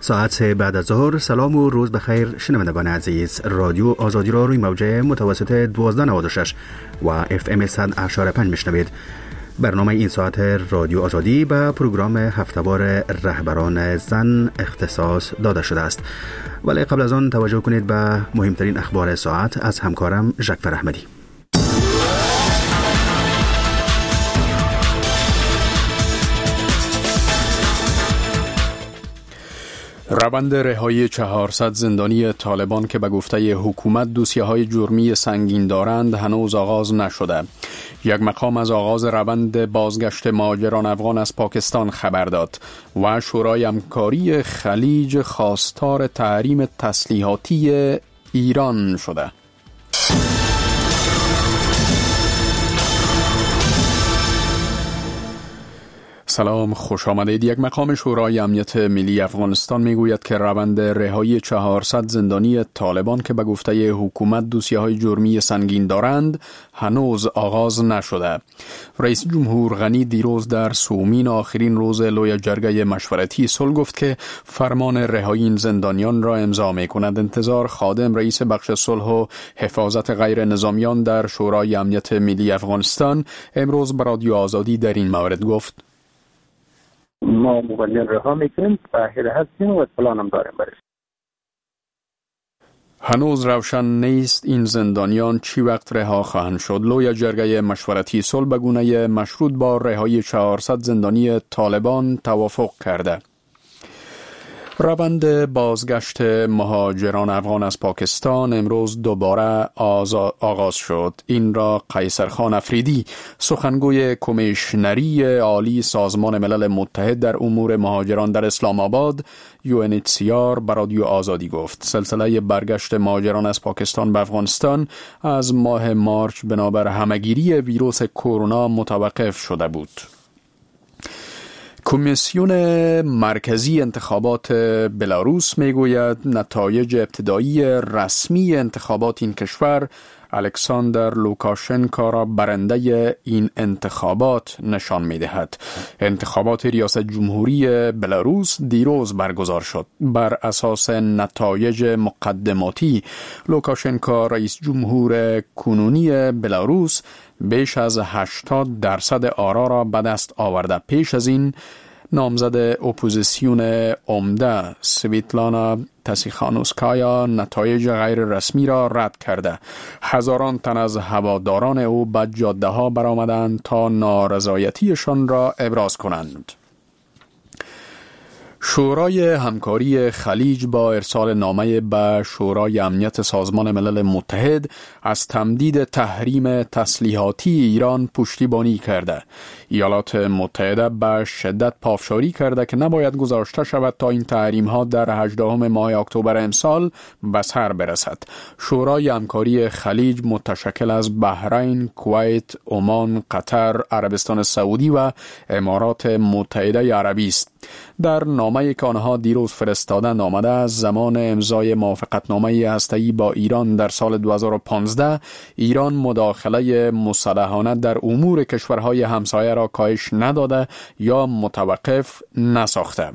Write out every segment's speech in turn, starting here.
ساعت بعد از ظهر. سلام و روز بخیر شنوندگان عزیز. رادیو آزادی را روی موجه متوسط 1296 و FM 100.5 میشنوید. برنامه این ساعت رادیو آزادی به پروگرام هفته‌وار رهبران زن اختصاص داده شده است. ولی قبل از آن توجه کنید به مهمترین اخبار ساعت از همکارم ژکفر احمدی. روند رهایی 400 زندانی طالبان که به گفته حکومت دوسیه‌های جرمی سنگین دارند هنوز آغاز نشده. یک مقام از آغاز روند بازگشت مهاجران افغان از پاکستان خبر داد و شورای همکاری خلیج خواستار تحریم تسلیحاتی ایران شده. سلام، خوش آمدید. یک مقام شورای امنیت ملی افغانستان میگوید که روند رهایی 400 زندانی طالبان که به گفته حکومت دوسیه‌های جرمی سنگین دارند هنوز آغاز نشده. رئیس جمهور غنی دیروز در سومین آخرین روز لوی جرگه مشورتی صلح گفت که فرمان رهایی این زندانیان را امضا می‌کند. انتظار خادم رئیس بخش صلح و حفاظت غیر نظامیان در شورای امنیت ملی افغانستان امروز به رادیو آزادی در این مورد گفت: ما مبلغ رها میکنیم، باهر هستیم و اطلاع هم داریم برش. هنوز روشن نیست این زندانیان چی وقت رها خواهند شد. لوی جرگه مشورتی صلح به گونه مشروط با رهایی 400 زندانی طالبان توافق کرده. روند بازگشت مهاجران افغان از پاکستان امروز دوباره آغاز شد. این را قیصرخان افریدی، سخنگوی کمیشنری عالی سازمان ملل متحد در امور مهاجران در اسلام آباد UNHCR به رادیو آزادی گفت. سلسله برگشت مهاجران از پاکستان به افغانستان از ماه مارچ بنابر همهگیری ویروس کرونا متوقف شده بود. کمیسیون مرکزی انتخابات بلاروس میگوید نتایج ابتدایی رسمی انتخابات این کشور الکساندر لوکاشنکو را برنده این انتخابات نشان می‌دهد. انتخابات ریاست جمهوری بلاروس دیروز برگزار شد. بر اساس نتایج مقدماتی لوکاشنکو رئیس جمهور کنونی بلاروس بیش از 80% آرا را به دست آورده. پیش از این نامزد اپوزیسیون عمده سویتلانا تسیخانوسکایا نتایج غیر رسمی را رد کرده. هزاران تن از هواداران او به جاده ها برآمدند تا نارضایتیشان را ابراز کنند. شورای همکاری خلیج با ارسال نامه به شورای امنیت سازمان ملل متحد از تمدید تحریم تسلیحاتی ایران پشتیبانی کرده. ایالات متحده به شدت پافشاری کرده که نباید گذاشته شود تا این تحریم ها در 18 ماه اکتبر امسال به سر برسد. شورای همکاری خلیج متشکل از بحرین، کویت، عمان، قطر، عربستان سعودی و امارات متحده عربی است. در نامه‌ای که آنها دیروز فرستادند آمده از زمان امضای موافقتنامه هسته‌ای با ایران در سال 2015 ایران مداخله مسلحانه در امور کشورهای همسایه را کاهش نداده یا متوقف نساخته.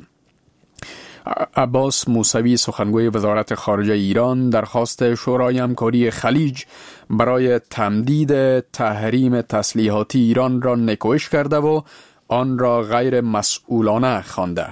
عباس موسوی سخنگوی وزارت خارجه ایران درخواست شورای همکاری خلیج برای تمدید تحریم تسلیحاتی ایران را نکوهش کرده و آن را غیر مسئولانه خوانده.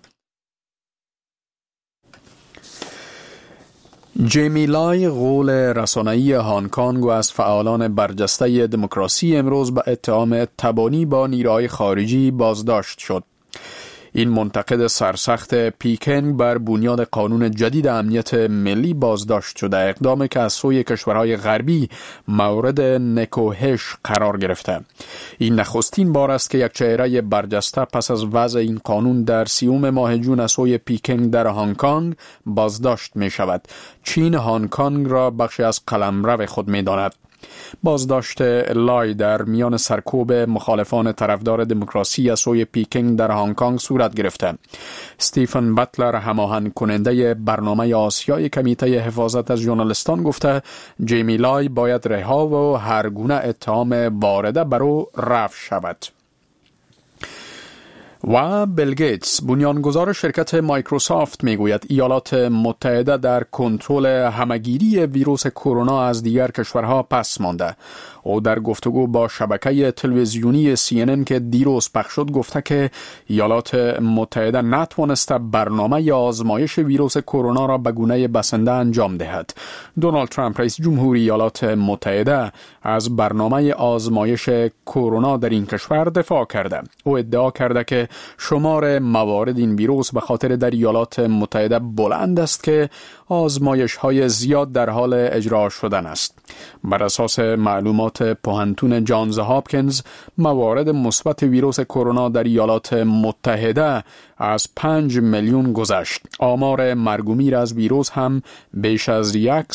جیمی لای غول رسانه‌ای هنگ کنگ و از فعالان برجسته دموکراسی امروز به اتهام تبانی با نیروهای خارجی بازداشت شد. این منتقد سرسخت پیکنگ بر بنیاد قانون جدید امنیت ملی بازداشت شده، اقدامی که از سوی کشورهای غربی مورد نکوهش قرار گرفته. این نخستین بار است که یک چهره برجسته پس از وضع این قانون در 30 ماه جون از سوی پیکنگ در هنگ کنگ بازداشت می شود. چین هنگ کنگ را بخشی از قلمرو خود می داند. بازداشت لای در میان سرکوب مخالفان طرفدار دموکراسی از سوی پیکنگ در هنگ کنگ صورت گرفته. استیفن باتلر، هماهنگ کننده برنامه آسیای کمیته حفاظت از ژورنالیستان، گفته جیمی لای باید رها و هر گونه اتهام وارده بر او رفع شود. و بیل گیتس بنیانگذار شرکت مایکروسافت میگوید ایالات متحده در کنترل همگیری ویروس کرونا از دیگر کشورها پس مانده. او در گفتگو با شبکه تلویزیونی CNN که دیروز پخش شد گفته که ایالات متحده نتوانسته برنامه آزمایش ویروس کرونا را به گونه بسنده انجام دهد. دونالد ترامپ رئیس جمهوری ایالات متحده از برنامه آزمایش کرونا در این کشور دفاع کرده. او ادعا کرده که شمار موارد این ویروس به خاطر در ایالات متحده بلند است که آزمایش‌های زیاد در حال اجرا شدن است. بر اساس معلومات پوهنتون جانز هاپکینز موارد مثبت ویروس کرونا در ایالات متحده از 5 میلیون گذشت. آمار مرگ و میر از ویروس هم بیش از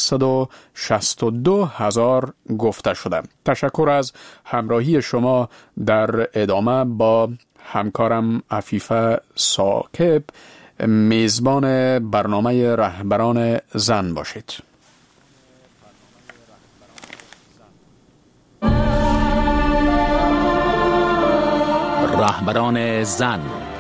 162,000 گفته شده. تشکر از همراهی شما. در ادامه با همکارم عفیفه ثاقب میزبان برنامه رهبران زن باشید. رهبران زن.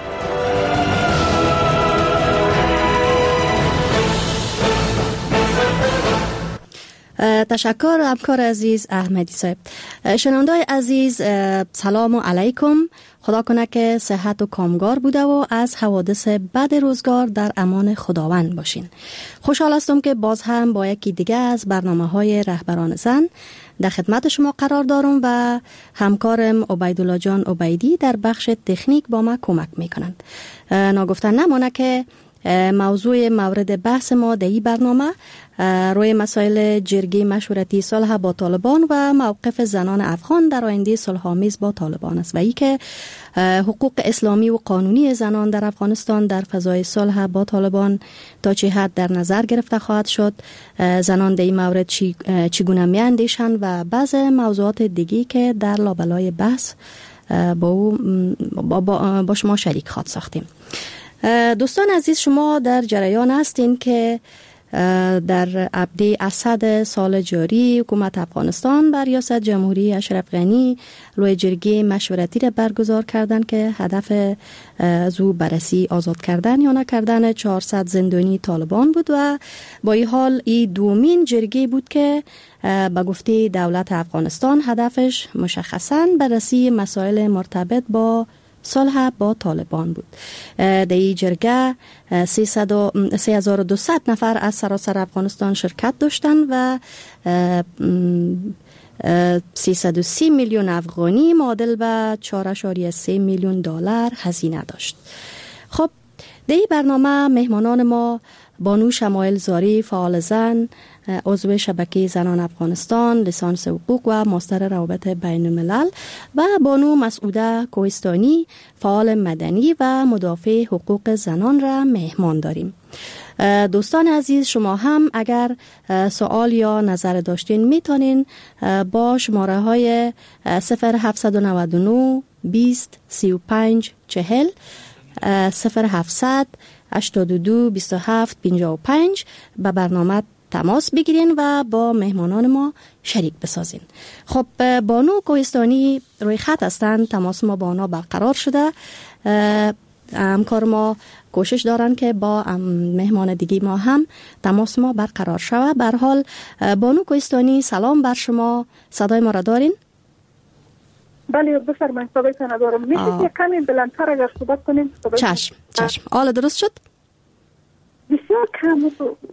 تشکر همکار عزیز احمدی صاحب. شنوندای عزیز سلام علیکم. خدا کنه که صحت و کامگار بوده و از حوادث بد روزگار در امان خداوند باشین. خوشحال هستم که باز هم با یکی دیگه از برنامه‌های رهبران زن در خدمت شما قرار دارم و همکارم عبیدالله جان عبیدی در بخش تکنیک با ما کمک میکنند. ناگفتن نمانه که موضوع مورد بحث ما در این برنامه روی مسائل جرگه مشورتی صلح با طالبان و موقف زنان افغان در آینده صلح‌آمیز با طالبان است و ای که حقوق اسلامی و قانونی زنان در افغانستان در فضای صلح با طالبان تا چه حد در نظر گرفته خواهد شد، زنان در این مورد چگونه میاندیشند و بعض موضوعات دیگی که در لابلای بحث با شما شریک خواهد ساختیم. دوستان عزیز، شما در جریان هستین که در ابدی اسد سال جاری حکومت افغانستان بر ریاست جمهوری اشرف غنی روی جرگه مشورتی را برگزار کردن که هدف زو بررسی آزاد کردن یا نکردن 400 زندانی طالبان بود و با این حال این دومین جرگه بود که به گفته دولت افغانستان هدفش مشخصاً بررسی مسائل مرتبط با صلح با طالبان بود. در این جرگه 3200 نفر از سراسر افغانستان شرکت داشتند و 330 میلیون افغانی معادل به 4.3 میلیون دلار هزینه داشت. خب در این برنامه مهمانان ما بانو شمایل زاری، فعال زن، عضو شبکه زنان افغانستان، لیسانس حقوق و ماستر روابط بین الملل، و بانو مسعوده کوهستانی، فعال مدنی و مدافع حقوق زنان را مهمان داریم. دوستان عزیز، شما هم اگر سوال یا نظر داشتین میتونین با شماره های 0799 20 35 40 0700 82 27 55 به برنامه تماس بگیرین و با مهمانان ما شریک بسازین. خب بانو کوهستانی روی خط هستند، تماس ما با آنها برقرار شده. همکار ما کوشش دارن که با مهمان دیگه ما هم تماس ما برقرار شود. به هر حال بانو کوهستانی سلام بر شما، صدای ما را دارین؟ بله بفرمایید، صدایتان دارم. میشه یک کمی بلندتر اگر صحبت کنیم؟ چشم. حالا درست شد؟ بسیار کم.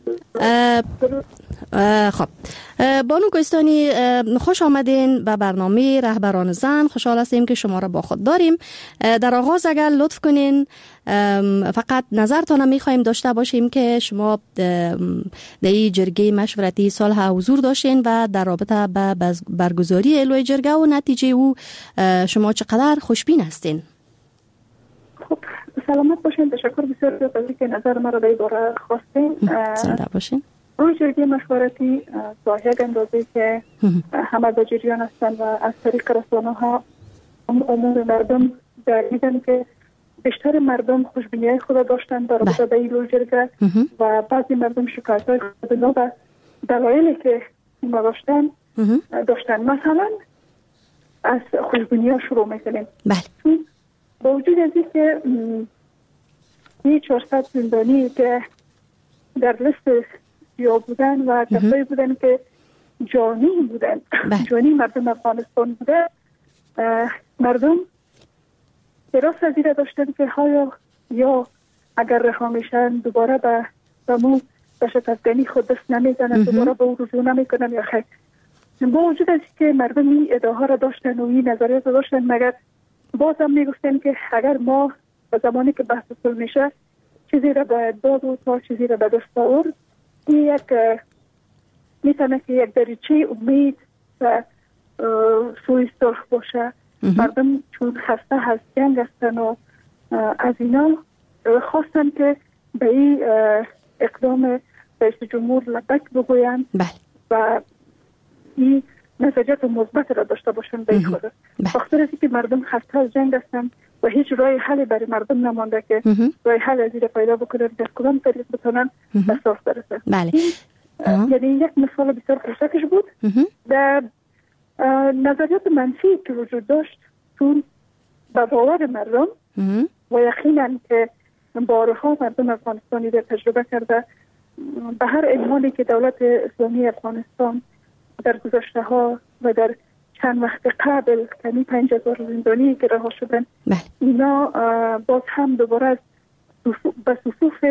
خب بانو کوهستانی خوش آمدین به برنامه رهبران زن. خوشحال هستیم که شما را با خود داریم. در آغاز اگر لطف کنین فقط نظرتان میخوایم داشته باشیم که شما در این جرگه مشورتی صلح حضور داشتین و در رابطه با برگزاری الوی جرگه و نتیجه او شما چقدر خوشبین هستین؟ خب سلامت باشین. تشکر بسیار از اینکه نظر ما را در این باره خواستین. زنده باشین. روی جرگه مشورتی تا یک اندازه که همه در جریان هستند و از طریق رسانه‌ها امور مردم دیدن که بیشتر مردم خوشبینی خود داشتن در رابطه با این جرگه و بعضی مردم شکایت‌های خود به دلایلی که ما داشتن. مثلا از خوشبینی ها شروع می‌کنیم. با وجود از این که 400 زندانی که در لیست سیاه بودن و کسایی بودن که جانی بودن، جانی مردم افغانستان بودن، مردم اعتراض از این داشتن که یا اگر رها میشن دوباره به دهشت افغانی خود دست نمیزنن، دوباره به او رجوع نمیکنن یا خیر. با وجود از که مردم این ادعاها را داشتن و این نظریات را داشتن، مگر باز هم میگفتن که اگر ما به زمانی که بحث صلح میشه چیزی را باید داد و تا چیزی را به دست آورد، این میتونه که یک دریچه امید و سوی صلح باشه. مردم چون خسته از جنگ هستن و از اینا خواستن که به این اقدام رئیس جمهور لبک بگوین و این نتیجه مثبت را داشته باشن به این خود. بخاطر از اینکه مردم خسته از جنگ هستن و هیچ راه حلی برای مردم نمانده که راه حل از این پیدا بکنن در کدام طریق بتونن به صلح برسن. یعنی یک مثال بسیار کوچکش بود. در نظریات منفی که وجود داشت چون به باور مردم و یقینا که بارها مردم افغانستانی در تجربه کرده، به هر عنوانی که دولت اسلامی افغانستان در گذشته ها و در چند وقت قبل کمی 5000 زندانی که رها شدن، اینا باز هم دوباره به صفوف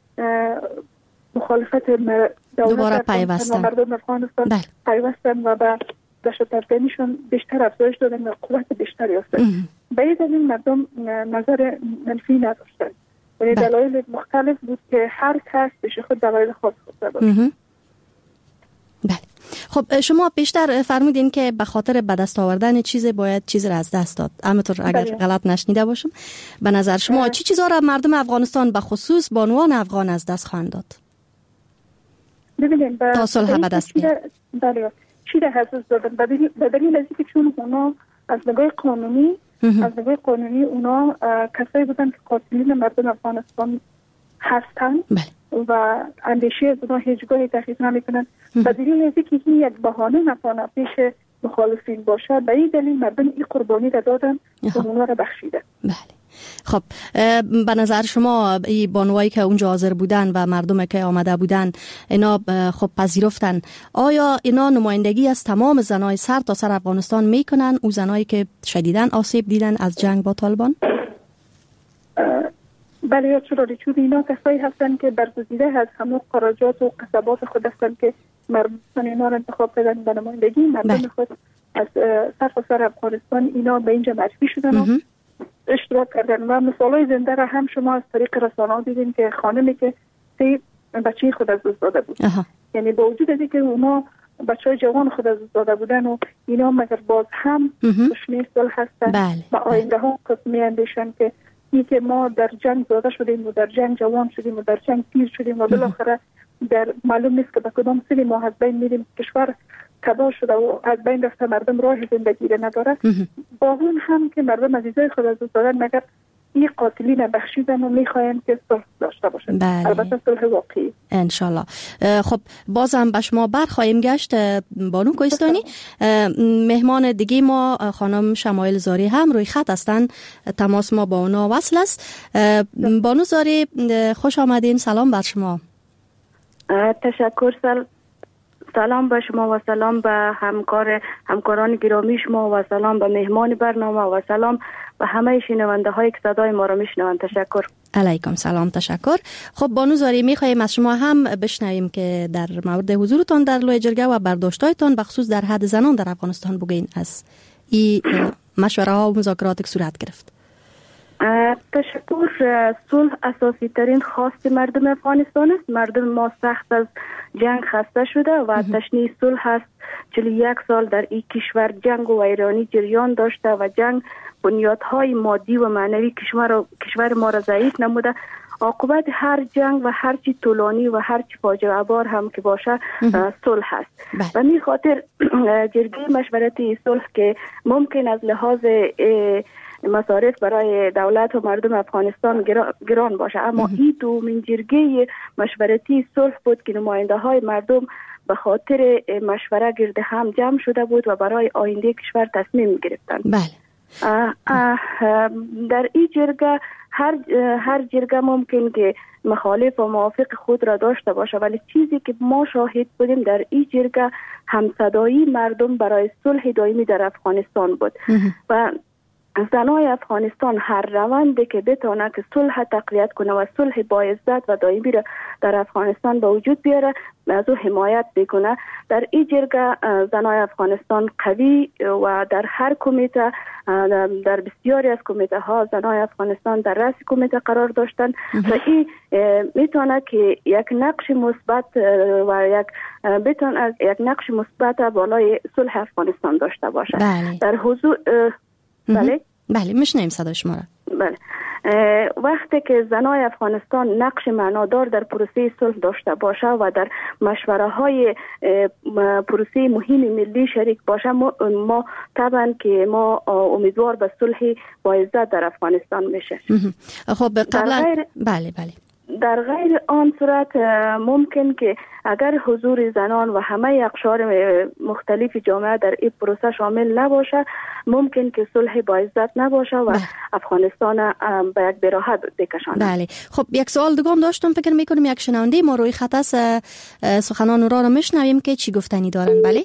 مخالفت دوباره پیوستن، مردم افغانستان پیوستن و به دهشت افغانیشون بیشتر افزایش دادن و قوت بیشتری یافتن. به این دلیل مردم نظر منفی نداشتن. یعنی دلایل مختلف بود که هر کس بشه خود دلایل خاص خود داشت. بله. خب شما بیشتر فرمودین که به خاطر به دست آوردن چیز باید چیز را از دست داد. همینطور اگر غلط نشنیده باشم، به نظر شما چی چیزا را مردم افغانستان به خصوص بانوان افغان از دست خواهند داد؟ ببینید تا صلح به دست بیاد. بله. چی را از دست دادن؟ به دلیل از اینکه چون اونا از نگاه قانونی اونا کسایی بودن که قاتلین مردم افغانستان هستند و اندیشه از اونا هیچگاهی تخییف نمیکنن. به دلیل از اینکه این یک بهانه نتونه پیش مخالفین باشه، به این دلیل مردم این قربانی را دادن و اونا را بخشیدن. بله. خب به نظر شما این بانوایی که اونجا حاضر بودن و مردمی که آمده بودن اینا خب پذیرفتن، آیا اینا نمایندگی از تمام زنای سر تا سر افغانستان میکنن، او زنایی که شدیداً آسیب دیدن از جنگ با طالبان؟ بله، چرا چون اینا کسایی هستن که برگزیده از همون قراجات و قصبات خود هستن که مردم اینا را انتخاب کردن به نمایندگی مردم خود از سر افغانستان. اینا به اینجا معرفی شدن و اشتراک کردن و مثالای زنده را هم شما از طریق رسانه‌ها دیدین که خانمی که 3 بچه خود از دست داده بود. یعنی با وجود از اینکه اونا بچهای جوان خود از دست داده بودن و اینا مگر باز هم دشمن صلح هستن و آینده ها قسمی اندیشن که این که ما در جنگ زاده شدیم و در جنگ جوان شدیم و در جنگ پیر شدیم و بالاخره در معلوم نیست که به کدام سری ما از بین میریم، کشور تباه شده و از بین رفته، مردم راه زندگی را نداره. با اون هم که مردم عزیزای خود از دست دادن مگر این قاتلین بخشیدن و میخواین که صلح داشته باشن. البته صلح واقعی انشالله. خب بازم به شما برخواهیم گشت بانو کوهستانی. مهمان دیگه ما خانم شمایل زاری هم روی خط هستن، تماس ما با اونا وصل است. بانو زاری خوش آمدین، سلام بر شما. تشکر. سلام به شما و سلام به همکاران گرامی شما و سلام به مهمان برنامه و سلام به همه شنونده هایی که صدای ما را میشنوند. تشکر. علیکم سلام. تشکر. خب بانو زاری میخوایم از شما هم بشنویم که در مورد حضورتان در لوی جرگه و برداشتایتان بخصوص در حد زنان در افغانستان بگین از این مشوره ها و مذاکراتی که صورت گرفت. تشکر. صلح اساسی ترین خواست مردم افغانستان است. مردم ما سخت از جنگ خسته شده و تشنه صلح است. 41 سال در این کشور جنگ و ویرانی جریان داشته و جنگ بنیادهای مادی و معنوی کشور ما را ضعیف نموده. عاقبت هر جنگ و هر چی طولانی و هر چی فاجعه بار هم که باشه صلح است. و می خاطر جرگه مشورتی صلح که ممکن از لحاظ مصارف برای دولت و مردم افغانستان گران باشه، اما این دومین جرگه مشورتی صلح بود که نماینده های مردم به خاطر مشوره گرد هم جمع شده بود و برای آینده کشور تصمیم گرفتند. بله. در این جرگه هر جرگه ممکن که مخالف و موافق خود را داشته باشه، ولی چیزی که ما شاهد بودیم در این جرگه همصدایی مردم برای صلح دائمی در افغانستان بود و زنای افغانستان هر روندی که بتونه که صلح تقویت کنه و صلح با عزت و دائمی را در افغانستان به وجود بیاره از او حمایت بکنه. در این جرگه زنای افغانستان قوی و در هر کمیته، در بسیاری از کمیته ها زنای افغانستان در رأس کمیته قرار داشتن و این میتونه که یک نقش مثبت و یک نقش مثبت بالای صلح افغانستان داشته باشه. بله. در حضور بله میشنویم صدای شما را. بله. وقتی که زنای افغانستان نقش معنادار در پروسه صلح داشته باشه و در مشوره های پروسه مهم ملی شریک باشه، ما طبعا که ما امیدوار به صلح با عزت در افغانستان میشه. خب قبلا بله در غیر آن صورت ممکن که اگر حضور زنان و همه اقشار مختلف جامعه در این پروسه شامل نباشه، ممکن که صلح با عزت نباشه و افغانستان به یک براحت بکشانه. بله. خب یک سوال دیگه هم داشتم، فکر میکنم یک شنونده ما روی خط است، سخنان را میشنویم که چی گفتنی دارن. بله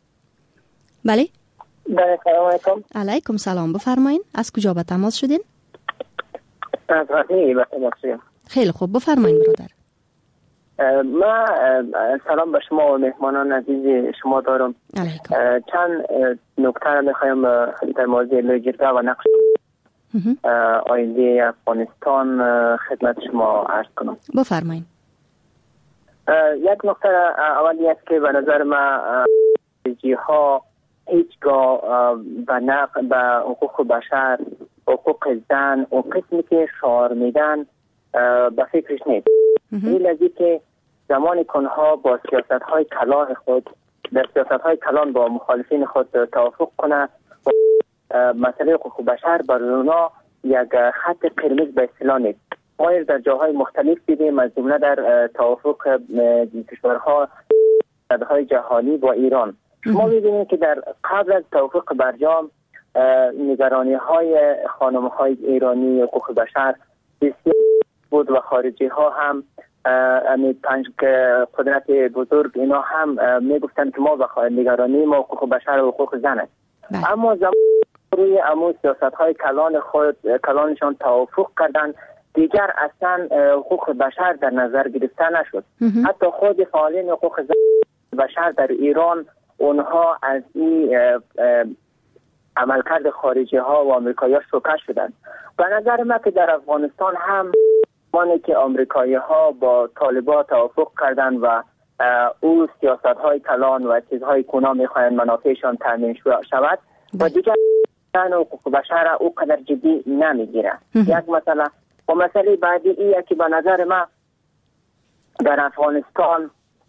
سلام علیکم. علیکم سلام، بفرمایین. از کجا به تماس شدین؟ از رحمی به تماس شدیم. خیلی خوب، بفرمایین برادر. ما سلام به شما و مهمانان عزیز شما دارم. چند نکته را میخوایم در موضوع لوجرگه و نقش آینده افغانستان خدمت شما عرض کنم. بفرمایین. یک نکته اولی است که به نظر ما ها هیچگاه به حقوق بشر، حقوق زن و قسمی که شعار میدن به فکرش نیست. این لازم که زمانی که آنها با سیاست های کلان خود، در سیاست های کلان با مخالفین خود توافق کنه و مسئله حقوق بشر بر اونا یک خط قرمز به اصطلاح نیست. ما در جاهای مختلف دیدیم، از جمله در توافق کشورها های جهانی با ایران. ما می‌بینیم که در قبل از توافق برجام نگرانی های خانم های ایرانی حقوق بشر بسیار بود و خارجی ها هم پنج قدرت بزرگ اینا هم میگفتن که ما به نگرانی ما حقوق بشر و حقوق زن است. اما زمان روی امو سیاست های کلانشان توافق کردن، دیگر اصلا حقوق بشر در نظر گرفته نشد. حتی خود فعالین حقوق بشر در ایران اونها از این عملکرد خارجی ها و آمریکایی ها شوکه شدند. به نظر من که در افغانستان هم زمانی که آمریکایی ها با طالبان توافق کردند و او سیاست های کلان و چیزهای کونا میخواهند منافعشان تامین شود و دیگر حقوق بشر او قدر جدی نمیگیره. یک مثلا و مسئله بعدی ایه که به نظر من در افغانستان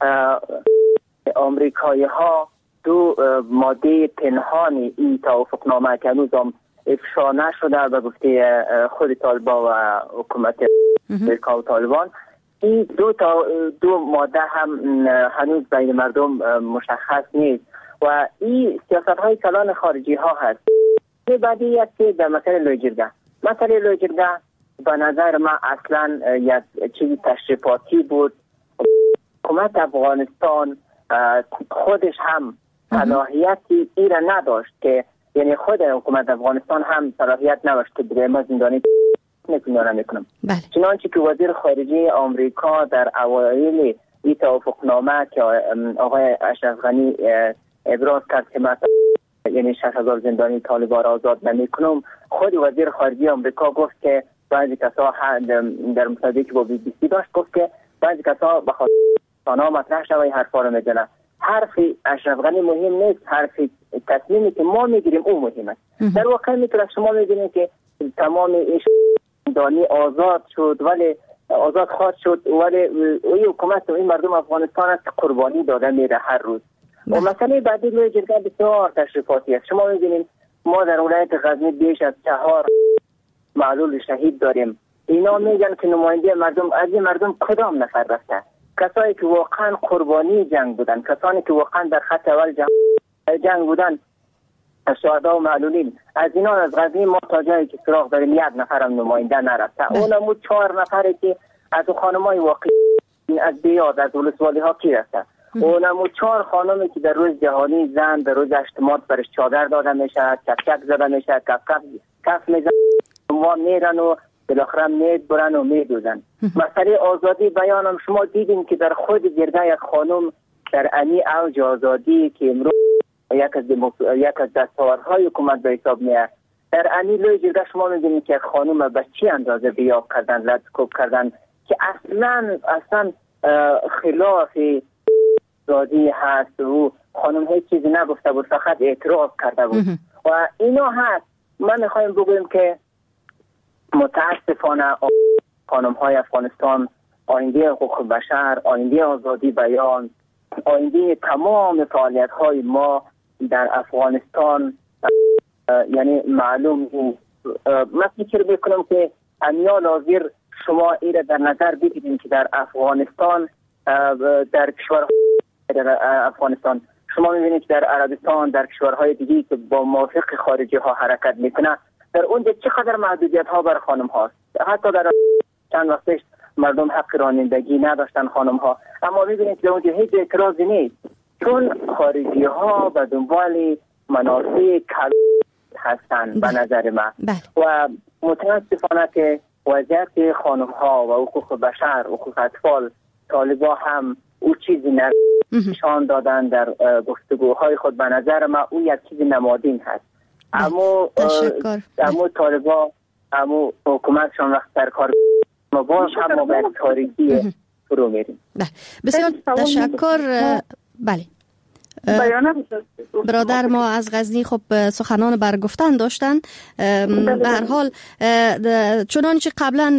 آمریکایی ها دو ماده پنهانی این توافقنامه که هنوز هم افشا نشده و گفته خود طالبان و حکومت امریکا و طالبان، این دو ماده هم هنوز بین مردم مشخص نیست و این سیاست های کلان خارجی ها هست. بعدی است که در مسئله لوجرگه به نظر من اصلا یک چیزی تشریفاتی بود. حکومت افغانستان خودش هم صلاحیتی ای را نداشت که یعنی خود حکومت افغانستان هم صلاحیت نداشت که بگه زندانی میکنم. چنانچه که وزیر خارجه آمریکا در اوایل این توافقنامه که آقای اشرف غنی ابراز کرد که مثلا یعنی 60,000 زندانی طالبان را آزاد نمیکنم، خود وزیر خارجه آمریکا گفت که بعضی کسا در مصاحبه‌ای که با BBC داشت گفت که بعضی کسا بخاطر آنها مطرح شوی حرفا رو میزنن. حرف اشرف غنی مهم نیست، حرف تصمیمی که ما میگیریم اون مهم است. در واقع میتونه شما میبینید که تمام زندانی آزاد شد ولی آزاد خواهد شد ولی این حکومت و این مردم افغانستان است که قربانی داده میره هر روز. و مسئله بعدی لوجرگه بسیار تشریفاتی است. شما میبینید ما در ولایت غزنی بیش از 4 معلول شهید داریم. اینا میگن که نماینده مردم از این مردم کدام نفر رفته؟ کسایی که واقعا قربانی جنگ بودن، کسانی که واقعا در خط اول جنگ بودن. شهدا و معلولین، از اینا از غزنی ما تا جایی که سراغ داریم یک نفرم نماینده نرفته. اونمو 4 نفری که از خانمای واقعی از بیاد از ولسوالی ها کی رفته. اونمو 4 خانمی که در روز جهانی زن در روز 8 مارس برش چادر داده میشه، کفکف زده میشه، کف میزن، ما میرن و بالاخره میبرن و میدوزن. مسئله آزادی بیانم شما دیدیم که در خود جرگه یک خانم در امی اوج آزادی که امروز یک از دستاوردهای حکومت به حساب میاد، در امی لوی جرگه شما میبینید که خانم به چی اندازه بیاب کردن، لطکوب کردن که اصلا خلاف آزادی هست و خانم هیچ چیزی نگفته بود، فقط اعتراض کرده بود و اینا هست. من میخوایم بگویم که متاسفانه خانم های افغانستان آینده حقوق بشر، آینده آزادی بیان، آینده تمام فعالیت های ما در افغانستان یعنی معلوم نیست. من فکر میکنم که امیال حاضر شما ایره در نظر بگیرید که در افغانستان در افغانستان شما میبینید که در عربستان، در کشورهای دیگه که با موافق خارجی ها حرکت میکنه، در اونجا چقدر محدودیت ها بر خانم هاست. حتی در چند وقت پیش مردم حق رانندگی نداشتن خانم ها، اما میبینید که اونجا هیچ اعتراضی نیست، چون خارجی ها به دنبال منافع کل هستند به نظر من. و متاسفانه که وضعیت خانم ها و حقوق بشر، حقوق اطفال، طالبا هم او چیزی نشان دادن در گفتگوهای خود. به نظر من او یک چیز نمادین هست. اما طالبا، اما حکومتشان وقت در کار ما باز هم ما به تاریکی فرو میریم. بسیار تشکر. بله برادر ما از غزنی خب سخنان برگفتن داشتن. به هر حال چنانچه قبلا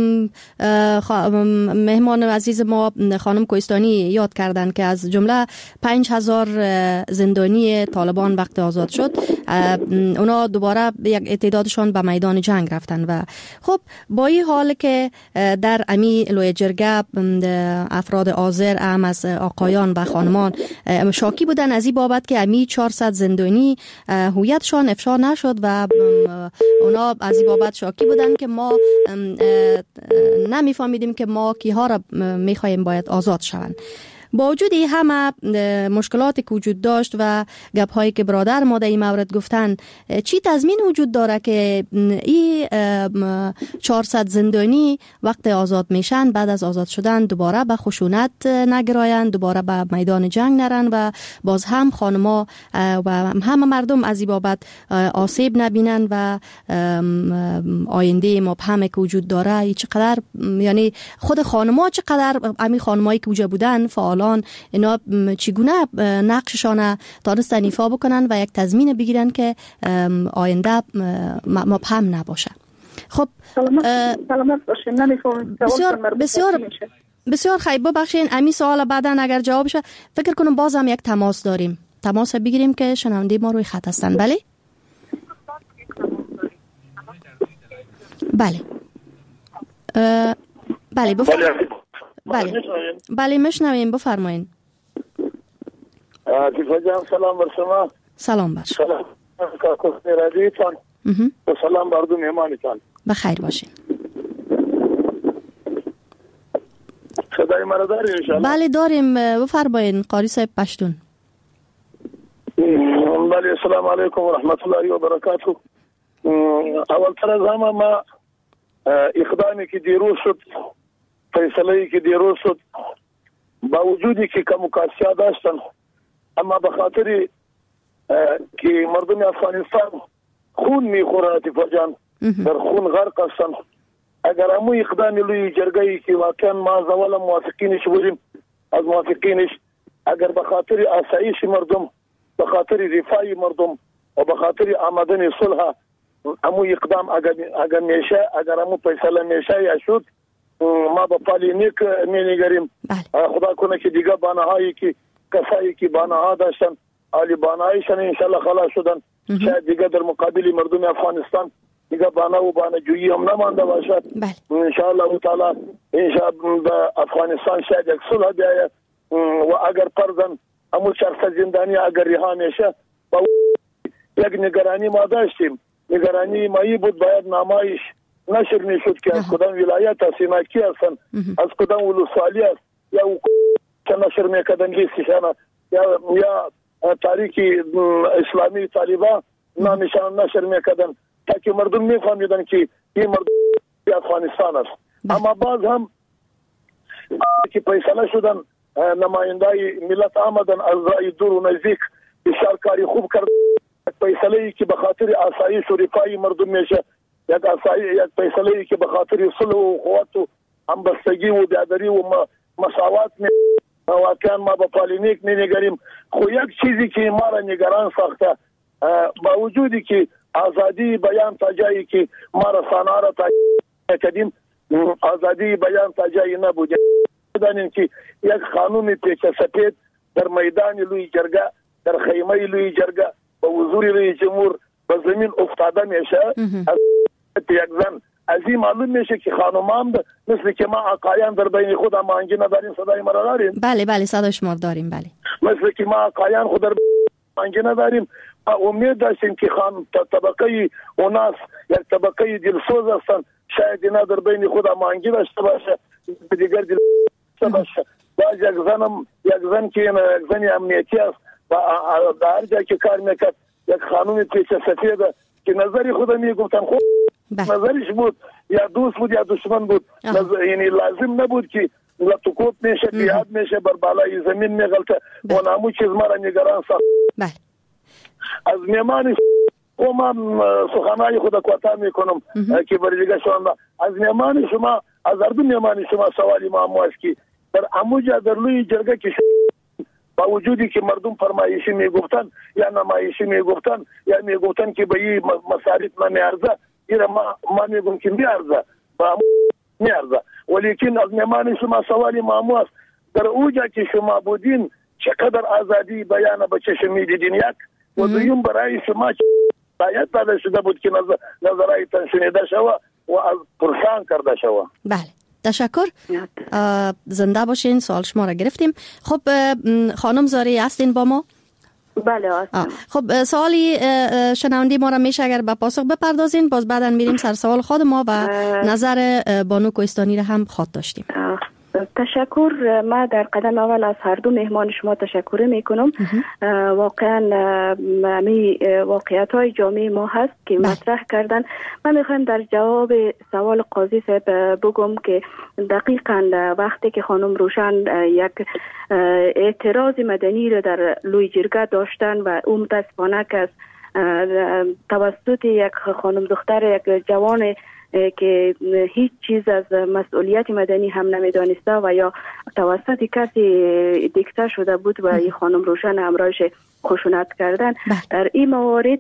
مهمان عزیز ما خانم کوهستانی یاد کردن که از جمله 5000 زندانی طالبان وقت آزاد شد، اونا دوباره یک تعدادشان به میدان جنگ رفتن و خب با این حال که در امی لوی جرگه افراد حاضر هم از آقایان و خانمان شاکی بودن از این بابت که امی 400 زندانی هویتشان افشا نشد و اونا از این بابت شاکی بودن که ما نمیفهمیدیم که ما کیها را میخوایم باید آزاد شوند. با وجود این همه مشکلاتی که وجود داشت و گپ‌هایی که برادر ما در این مورد گفتن، چی تضمین وجود داره که این 400 زندانی وقت آزاد میشن بعد از آزاد شدن دوباره به خشونت نگرایند، دوباره به میدان جنگ نرن و باز هم خانما و همه مردم از این بابت آسیب نبینن و آینده مبهمی که وجود داره چقدر، یعنی خود خانما چقدر، همین خانمایی که وجود بودن فعال اینا چگونه نقششان تانستن ایفا بکنن و یک تضمین بگیرن که آینده مبهم نباشه. خب سلامت باشین. نمیفهمم بسیار خیلی ببخشین. امی سوال بعدا اگر جواب شه فکر کنم باز هم یک تماس داریم، تماس بگیریم که شنونده ما روی خط هستن. بله بله بله بفرمایید. بله میشنویم، بفرمایید. دیفا جان سلام بر شما. سلام بر شما. سلام کاکو رادیوتان و سلام بر دو مهمانتان. بخیر باشین. صدای مرا داری ان شاء الله؟ بله داریم، بفرمایید قاری صاحب پشتون. بله السلام علیکم و رحمت الله و برکاته. اول تر از همه ما اقدامی که دیروز شد، فیصله‌ای که دیروز شد، با وجودی که کموکاسیا داشتن، اما به خاطر که مردم افغانستان خون میخوره اتفاق جان در خون غرق هستن، اگر همو اقدام لوی جرگه‌ای که واقعا ما از اول موافقینش بودیم، از موافقینش، اگر به خاطر آسایش مردم، به خاطر رفاه مردم و به خاطر آمدن صلح همو اقدام اگر میشه، اگر همو فیصله میشه یا شد، ما با پالی نیک می‌نگریم. خدا کنه که دیگه بانهایی که کسایی که بانها داشتن عالی بانهایشان انشالله خلاص شدن، شاید دیگه در مقابل مردم افغانستان دیگه بانه و بانه‌جویی هم نمانده باشد. انشالله تعالی انشالله افغانستان شاید یک صلح بیاید و اگر پردن همون 400 زندانی اگر رها میشه با یک نگرانی ما داشتیم. نگرانی مایی بود باید نمایش نشر میشد که از کدام ولایت است، سیناکی هستن، از کدام ولسوالی است، یا که نشر میکردن لیستشان، یا تاریخ اسلامی طالبان نامشان نشر میکردن تا که مردم میفهمیدن که این مردم افغانستان است. اما باز هم که فیصله شدن نمایندای ملت آمدن از رای دور و نزدیک بسیار کاری خوب کرد. فیصله ای که به خاطر آسایش و رفاه مردم میشه، یک فیصله ای که به خاطر صلح و قوت و همبستگی و برادری و مساوات واقعا ما به پالینیک نگریم. خو یک چیزی که ما را نگران ساخته، با وجودی که آزادی بیان تا جایی که ما رسانه را کردیم، آزادی بیان تا جایی نبود. دانیم که یک قانون پیچ سپید در میدان لوی جرگه، در خیمه لوی جرگه با حضور رئیس جمهور به زمین افتاده میشه. از یک زن از این معلوم میشه که خانمان مثل که ما آقایان در بین خود مانگی نداریم. صدای مرا داریم؟ بله صدای شما داریم. بله مثل که ما آقایان خود در مانگی نداریم. امید داشتیم که طبقه اوناس یک طبقه دلسوز هستن، شاید اینا در بین خود مانگی داشته باشه، دیگر دلسوز باشه. باز یک زن که یک زن امنیتی است و در هر جای که کار میکرد یک قانون پیچ سفید که نظری خود میگفتن خود نظرش بود، یا دوست بود یا دشمن بود، یعنی لازم نبود که لطکوت میشه، بیاد میشه، بر بالای زمین میغلطه و نامو چیز مرا نگران ساخت. از میمان ما سخنهای خود کوتاه میکنم که برای شما از میمان شما، از هر دو میمان شما سوالی معما است که در اموجا در لوی جرگه که با وجودی که مردم فرمایشی میگفتن یا نمایشی میگفتن یا میگفتن که به این مصارف نمیارزه، ایره ما میگم که میارزه با میارزه، ولیکن از میمان شما سوالی معما است در اوجا که شما بودین چقدر آزادی بیان به چشم دیدین، یک و دویم برای شما باید داده شده بود که نظرایتان شنیده شود و از پرسان کرده شود. بله تشکر، زنده باشین. سوال شما را گرفتیم. خب خانم زاری هستین با ما؟ بله هستم. خب سوالی شنونده ما را میشه اگر به پاسخ بپردازین، باز بعدا میریم سر سوال خود ما و نظر بانو کوهستانی را هم خواد داشتیم. تشکر. ما در قدم اول از هر دو مهمان شما تشکر میکنم. واقعا می واقعیت های جامعه ما هست که مطرح کردن. من میخوایم در جواب سوال قاضی صاحب بگم که دقیقاً وقتی که خانم روشن یک اعتراض مدنی رو در لوی جرگه داشتن و متاسفانه که توسط یک خانم دختر، یک جوان که هیچ چیز از مسئولیت مدنی هم نمیدانسته و یا توسط کسی دیکته شده بود و این خانم روشن همراهش خشونت کردن. در این موارد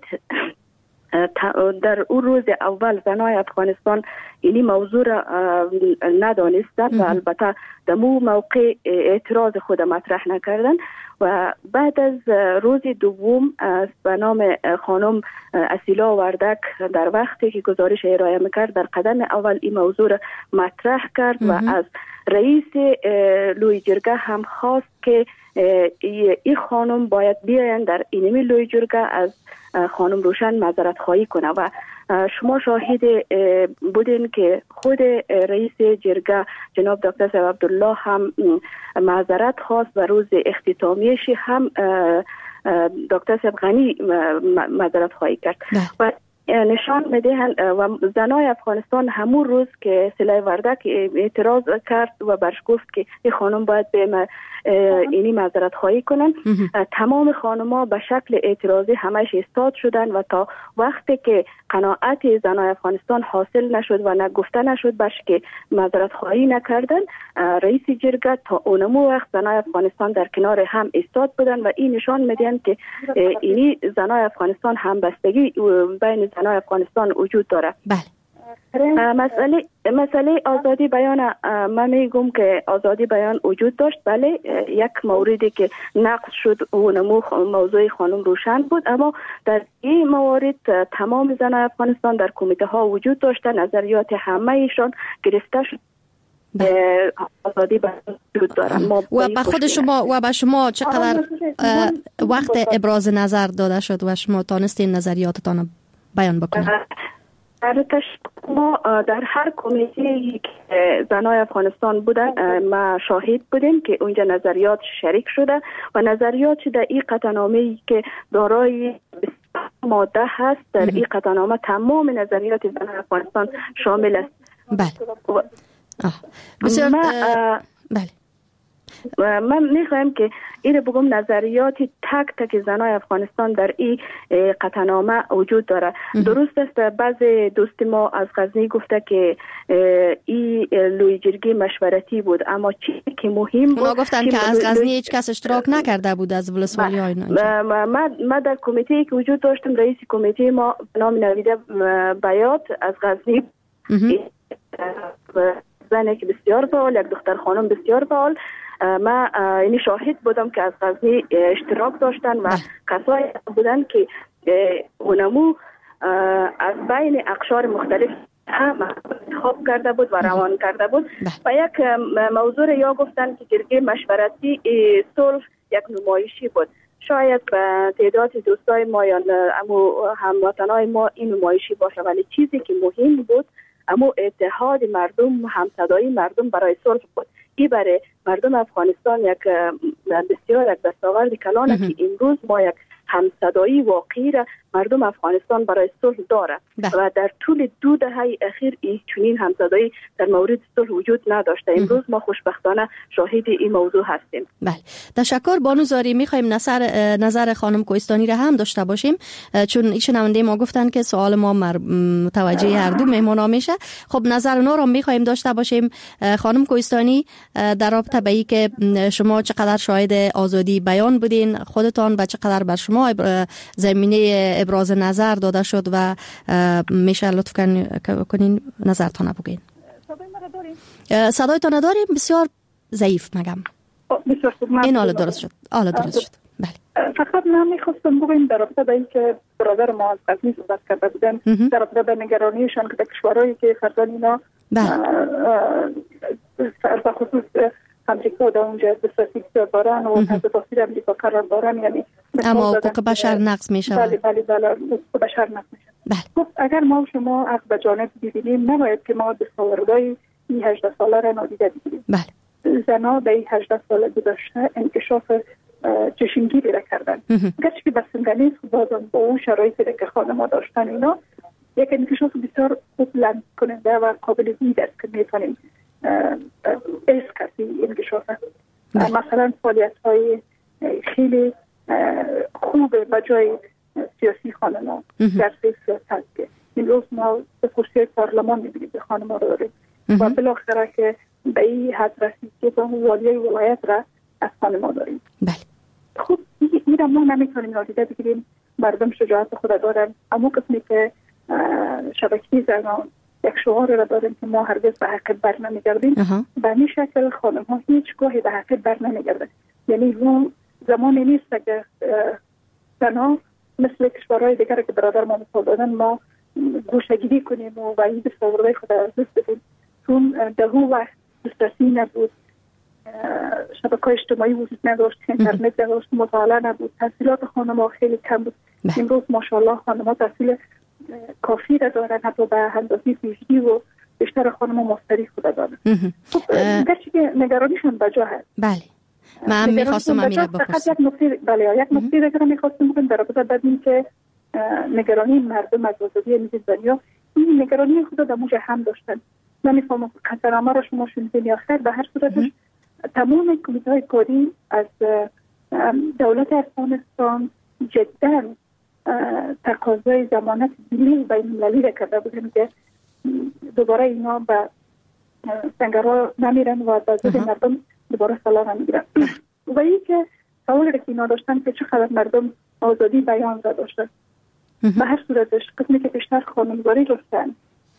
در اون روز اول زنای افغانستان این موضوع را ندانستند و البته در مو موقع اعتراض خود مطرح نکردن و بعد از روز دوم به نام خانم اسیلا وردک در وقتی که گزارش ارائه میکرد در قدم اول این موضوع را مطرح کرد و از رئیس لوی جرگه هم خواست که این خانم باید بیاین در اینمی لوی جرگه از خانم روشن معذرت خواهی کنه و شما شاهد بودین که خود رئیس جرگه جناب دکتر صاحب عبدالله هم معذرت خواست و روز اختتامیش هم دکتر صاحب غنی معذرت خواهی کرد و نشان میدهند و زنای افغانستان همون روز که سلای وردک اعتراض کرد و برش گفت که این خانم باید به اینی معذرت خواهی کنن، تمام خانم‌ها به شکل اعتراضی همش ایستاد شدن و تا وقتی که قناعت زنای افغانستان حاصل نشد و نگفته نشد باش که معذرت خواهی نکردن، رئیس جرگه تا اونمو وقت زنای افغانستان در کنار هم ایستاد بودن و این نشان میدهند که اینی زنای افغانستان همبستگی بین زنای افغانستان وجود داره. بله. مسئله آزادی بیان، من میگم که آزادی بیان وجود داشت. بله، یک موردی که نقض شد اونمو موضوع خانم روشن بود، اما در این موارد تمام زنان افغانستان در کمیته ها وجود داشتن، نظریات همه ایشان گرفته شد آزادی وجود دارن. و به خود شما و به شما چقدر وقت ابراز نظر داده شد و شما تانستین نظریاتتان بیان بکنید؟ ما در هر کمیته که زنای افغانستان بودن ما شاهد بودیم که اونجا نظریات شریک شده و نظریات در این قطعنامه‌ای که دارای ماده هست در این قطعنامه تمام نظریات زنای افغانستان شامل است. بله. بسیار بله. من میخوایم که این بگم نظریات تک تک زنای افغانستان در این قطعنامه وجود داره. درست است بعض دوست ما از غزنی گفته که این لوی جرگه مشورتی بود، اما چیزی که مهم بود گفتن که از غزنی هیچ کس اشتراک نکرده بود از ولسوالی های ما در کمیته که وجود داشتم رئیس کمیته ما نام نویده بیات از غزنی زنی که بسیار فعال، یک دختر خانم بسیار فعال، ما یعنی شاهد بودم که از غزنی اشتراک داشتن و کسایی بودن که اونمو از بین اقشار مختلف هم انتخاب کرده بود و روان کرده بود و یک موضوع یا گفتن که جرگه مشورتی صلح یک نمایشی بود. شاید به تعداد دوستای ما یا هموطنای ما این نمایشی باشه، ولی چیزی که مهم بود اما اتحاد مردم، همصدایی مردم برای صلح بود. این برای مردم افغانستان یک بسیار یک دستاورد کلانه که امروز ما یک همصدایی واقعی را مردم افغانستان برای صلح داره و در طول 2 دهه اخیر این چنین همصدایی در مورد صلح وجود نداشته. امروز ما خوشبختانه شاهد این موضوع هستیم. بله، تشکر بانو زاری. میخوایم نظر خانم کوهستانی را هم داشته باشیم چون این شنونده ما گفتن که سوال ما متوجه هر دو مهمانا میشه. خب نظر اونا رو میخوایم داشته باشیم. خانم کوهستانی، در رابطه به این که شما چقدر شاهد آزادی بیان بودین خودتان و چقدر بر شما زمینه ابراز نظر داده شد و میشه لطف کنین نظرتان بگین. صدایتان نداریم، بسیار ضعیف مگم. این حالا درست شد. بله. فقط من میخواستم بگویم در رابطه با این که برادر ما از غزنی صحبت کرده بودن در رابطه با نگرانیشان که در کشورهایی که فرزان اینا به خصوص امریکا در اونجا دسترسی دارن و تحت تاثیر امریکا قرار دارن، یعنی اما حقوق بشر نقض میشه. بله حقوق بشر نقض میشه. خب اگر ما و شما از بجانب ببینیم نباید که ما دستاوردهای این 18 ساله را نادیده بگیریم. بله. زنها در این 18 سال گذشته انکشاف چشمگیری را کردن. گرچه که بسنده نیست بازم با اون شرایطی که خانم‌ها داشتن اینا یک انکشاف بسیار خوب لمس کننده و قابل دید است که میتونیم ایس کسی انکشاف مثلا فعالیت‌های خیلی خوب بجای سیاسی خانم‌ها در سیاست که این روز ما به کرسی پارلمان می‌بینیم که خانم‌ها رو داریم و بالاخره که به این حد رسید که با والیای ولایت را از خانم‌ها داریم. بله. خب این را ما نمیتونیم نادیده بگیریم. مردم شجاعت خود دارن، اما قسمی که شبکه زنان یک شعار را داریم که ما هرگز به حق بر نمیگردیم. به این شکل خانم ها هیچ گاهی به حق بر نمیگردن. یعنی اون زمانی نیست که زنها مثل کشورهای دیگر که برادر ما مثال دادن ما گوشه‌گیری کنیم و این دستاوردهای خود از دست بدیم، چون در اون وقت دسترسی نبود، شبکه اجتماعی وجود نداشت، اینترنت نداشت، مطالعه نبود، تحصیلات خانم‌ها خیلی کم بود. امروز ماشاءالله خانم‌ها تحصیل کافی را دارن، حتی به اندازه پیشگی و بیشتر خانم‌ها مستری خود دارن. خب گرچه که نگرانیشون بجا هست. بله. من می‌خواستم امیر بپرسم. یک نکته دیگه می‌خواستم بگم در رابطه با این که نگرانی مردم از آزادی دنیا، این نگرانی خود در موجه هم داشتن. نمی‌فهمم قطعنامه را شما شنیدین یا خیر. به هر صورتش تمام کمیته‌های کاری از دولت افغانستان جداً تقاضای ضمانت ملی بین‌المللی را کرده بودن که دوباره اینا به سنگرها نمیرن و به ضد مردم دوباره سلاح نمیگیرن. و این که سوالی را که اینا داشتن که چقدر مردم آزادی بیان را داشتن. به هر صورتش قسمی که بیشتر خانم‌زاری داشتن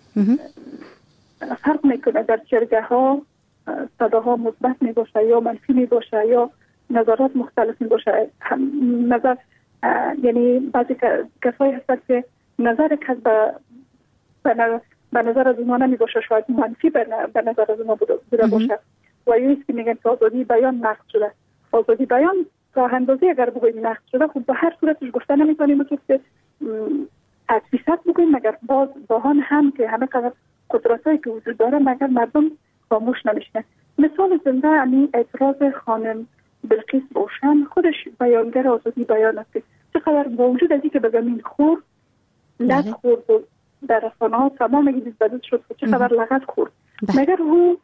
فرق میکنه در جرگه ها صداها مثبت می باشه یا منفی می باشه یا نظرات مختلف می باشه. نظر یعنی بعضی کسایی هستند که نظر کس به به نظر از ما نمی باشه، شاید منفی به نظر از ما بوده باشه و یه که میگن که آزادی بیان نقض شده. آزادی بیان تا اندازه اگر بگوییم نقض شده، خب به هر صورتش گفته نمیتونیم که تدفیست بگوییم، مگر باز باهان هم که همه قدر قدرتایی که وجود داره مگر مردم خاموش نمیشنه. مثال زنده همین اعتراض خانم بلقیس روشن خودش بیانگر آزادی بیان است. چقدر با وجود از اینکه به زمین خورد، لغت خورد و در رسانه‌ها تمام بدید شد که چقدر لغت خورد، مگر او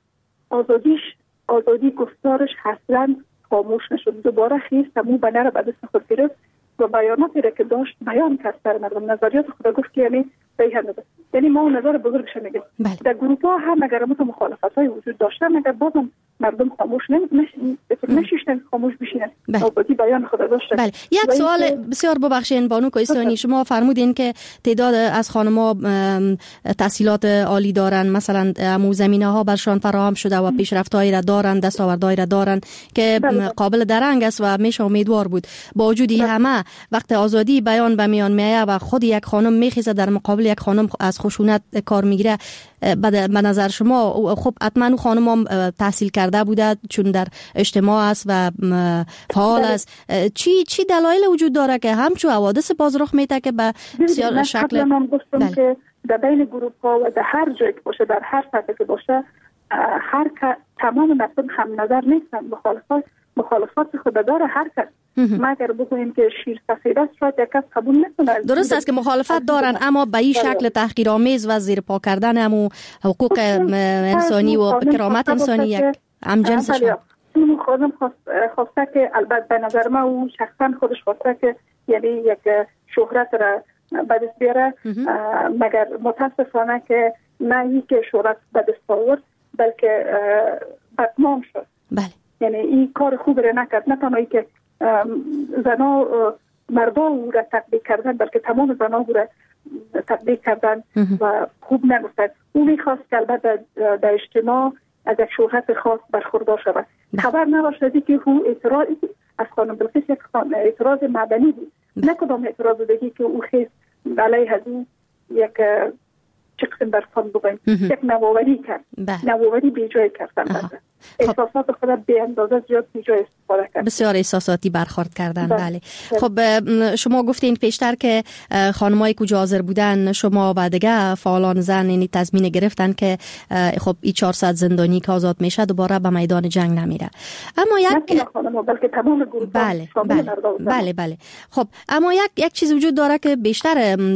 آزادی گفتارش اصلا خاموش نشد. دوباره خیست همون بنه را به دست خود گرفت و بیاناتی را که داشت بیان کرد سر مردم، نظریات خود گفت که یعنی بیهنده. یعنی ما نظر بزرگش میگیم در گروه ها هم اگر مخالفت های وجود داشته، مگر بازم مردم خاموش نشیشتن، خاموش بشینن. آزادی بیان خود داشته. بله. یک سوال بسیار ببخشید بانو کوهستانی، شما فرمودین که تعداد از خانم‌ها تحصیلات عالی دارن، مثلا امو زمینه‌ها برشان فراهم شده و پیشرفت‌هایی را دارن، دستاوردهایی را دارن که قابل درنگ است و میشه امیدوار بود. با وجود همه وقت آزادی بیان به میان میاد و خود یک خانم میخیزه در مقابل یک خانم از خشونت کار میگیره، به نظر شما خب حتما خانم تحصیل کرده بوده چون در اجتماع است و فعال است، چی دلایل وجود داره که همچون حوادث باز رخ میده که به بسیار شکل من گفتم که در بین گروه ها و در هر جایی که باشه، در هر سطحی که باشه، تمام مردم هم نظر نیستن. مخالفات خود داره هر کس، مگر بگوییم که شیر سفید است شاید یک کس قبول نکنه. درست است که مخالفت دارن، اما به این شکل تحقیرآمیز و زیر پا کردن همو حقوق انسانی و کرامت انسانی یک همجنس شد. اون خودم خواسته که البته به نظر من او شخصا خودش خواسته که یعنی یک شهرت را به دست بیاره، مگر متاسفانه که نه این که شهرت به دست آورد بلکه بدنام شد. بله. یعنی این کار خوب را نکرد، نه تنها که زنا مردا او را تطبیق کردن بلکه تمام زنا او را تطبیق کردن و خوب نگفتن. او میخواست که البته در اجتماع از یک شهرت خاص برخوردار شود. خبر نباشد که او اعتراض از خانم بلقیس یک اعتراض مدنی بود، نه کدام اعتراض دیگه که او خیست علیه از او یک چه قسم برفان بگویم یک نوآوری کرد. نوآوری بی جای کردن. احساسات خود به اندازه زیاد بی جای استفاده کرد. بسیار احساساتی برخورد کردن. بله. خب شما گفتین پیشتر که خانمایی که حاضر بودن، شما و دیگه فعالان زن یعنی تضمین گرفتن که خب این 400 زندانی که آزاد میشه دوباره به میدان جنگ نمیره. اما یک بلکه تمام گروه بله. خب اما یک چیز وجود داره که بیشتر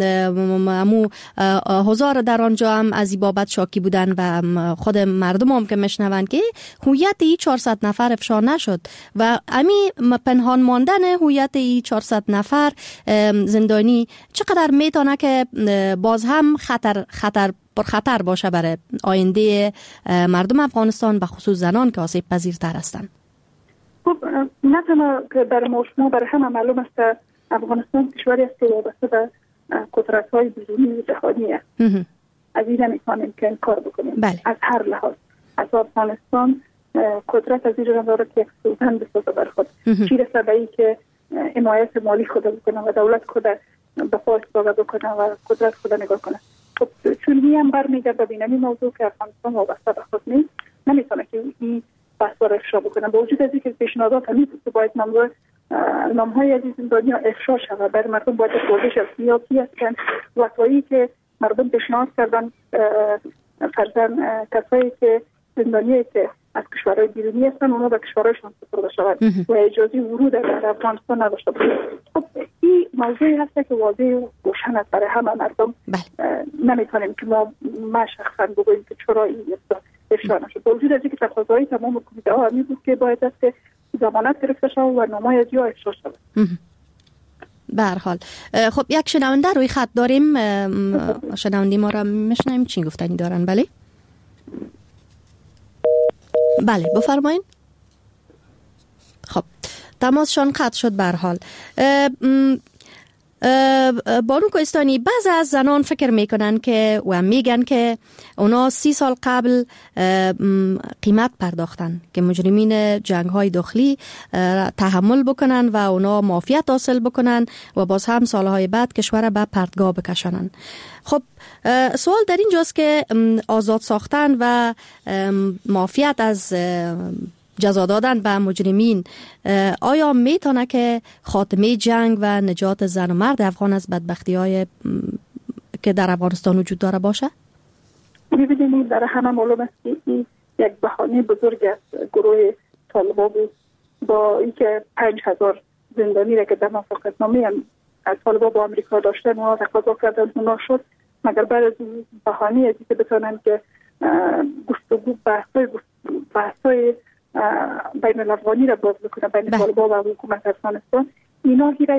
حضار در آنجا هم از این بابت شاکی بودن و خود مردم هم که میشنون که هویت ای 400 نفر افشا نشد و امی پنهان ماندن هویت ای 400 نفر زندانی چقدر میتونه که باز هم خطر باشه برای آینده مردم افغانستان، به خصوص زنان که آسیب پذیرتر هستند. خب نه تنها که برای ما برای همه معلوم است افغانستان کشوری است که وابسته به قدرت‌های بیرونی و جهانی است. از این نمی‌توانیم که انکار بکنیم. از هر لحاظ از افغانستان قدرت از این داره که یک سلطان بسازه بر خود، چی رسه به این که حمایت مالی خود بکنه و دولت خود به پا استفاده بکنه و قدرت خود نگاه کنه. خب چون این هم برمیگرده به این موضوع که افغانستان وابسته به خود نیست، نمیتونه که این بحث را افشا بکنه. با وجود از اینکه پیشنهادات همین بود که باید نامهای از این زندانی‌ها افشا شود، برای مردم باید پرسش از سیاسی هستند وقتی که مردم پیشنهاد کردن فرزن کسایی که زندانیایی که از کشورهای بیرونی هستن اونا به کشورهایشان سپرده شود و اجازه ورود در افغانستان نداشته باشند. خب این موضوعی هست که واضح و روشن است برای همه مردم. نمیتونیم که ما شخصا بگوییم که چرا این افشا نشد. با وجود از اینکه تقاضای تمام کمیته ها همین بود که باید است که ضمانت گرفته شود و نامه‌های از یا افشا شود. به هر حال خب یک شنونده روی خط داریم، شنونده ما را میشنویم چی گفتنی دارن؟ بله بفرمایین. خب تماسشان قطع شد. به هر حال بانو کوهستانی، بعض از زنان فکر میکنن که و میگن که اونا 30 سال قبل قیمت پرداختن که مجرمین جنگ های داخلی تحمل بکنن و اونا معافیت حاصل بکنن و باز هم سالهای بعد کشور به پرتگاه بکشانن. خب سوال در اینجاست که آزاد ساختن و معافیت از جزا دادن به مجرمین آیا میتونه که خاتمه جنگ و نجات زن و مرد افغان از بدبختی های که در افغانستان وجود داره باشه؟ می‌بینید در همه معلوم است که این یک بهانه بزرگ است. گروه طالبان بود با اینکه 5000 زندانی را که در موافقتنامه از طالبان با آمریکا داشتن و تقاضا کردن اونا شد، مگر بعد از بهانه از اینکه بتونن که گفتگو بحث‌های بین الافغانی را باز بکنه بین طالبان و حکومت افغانستان، اینا گیره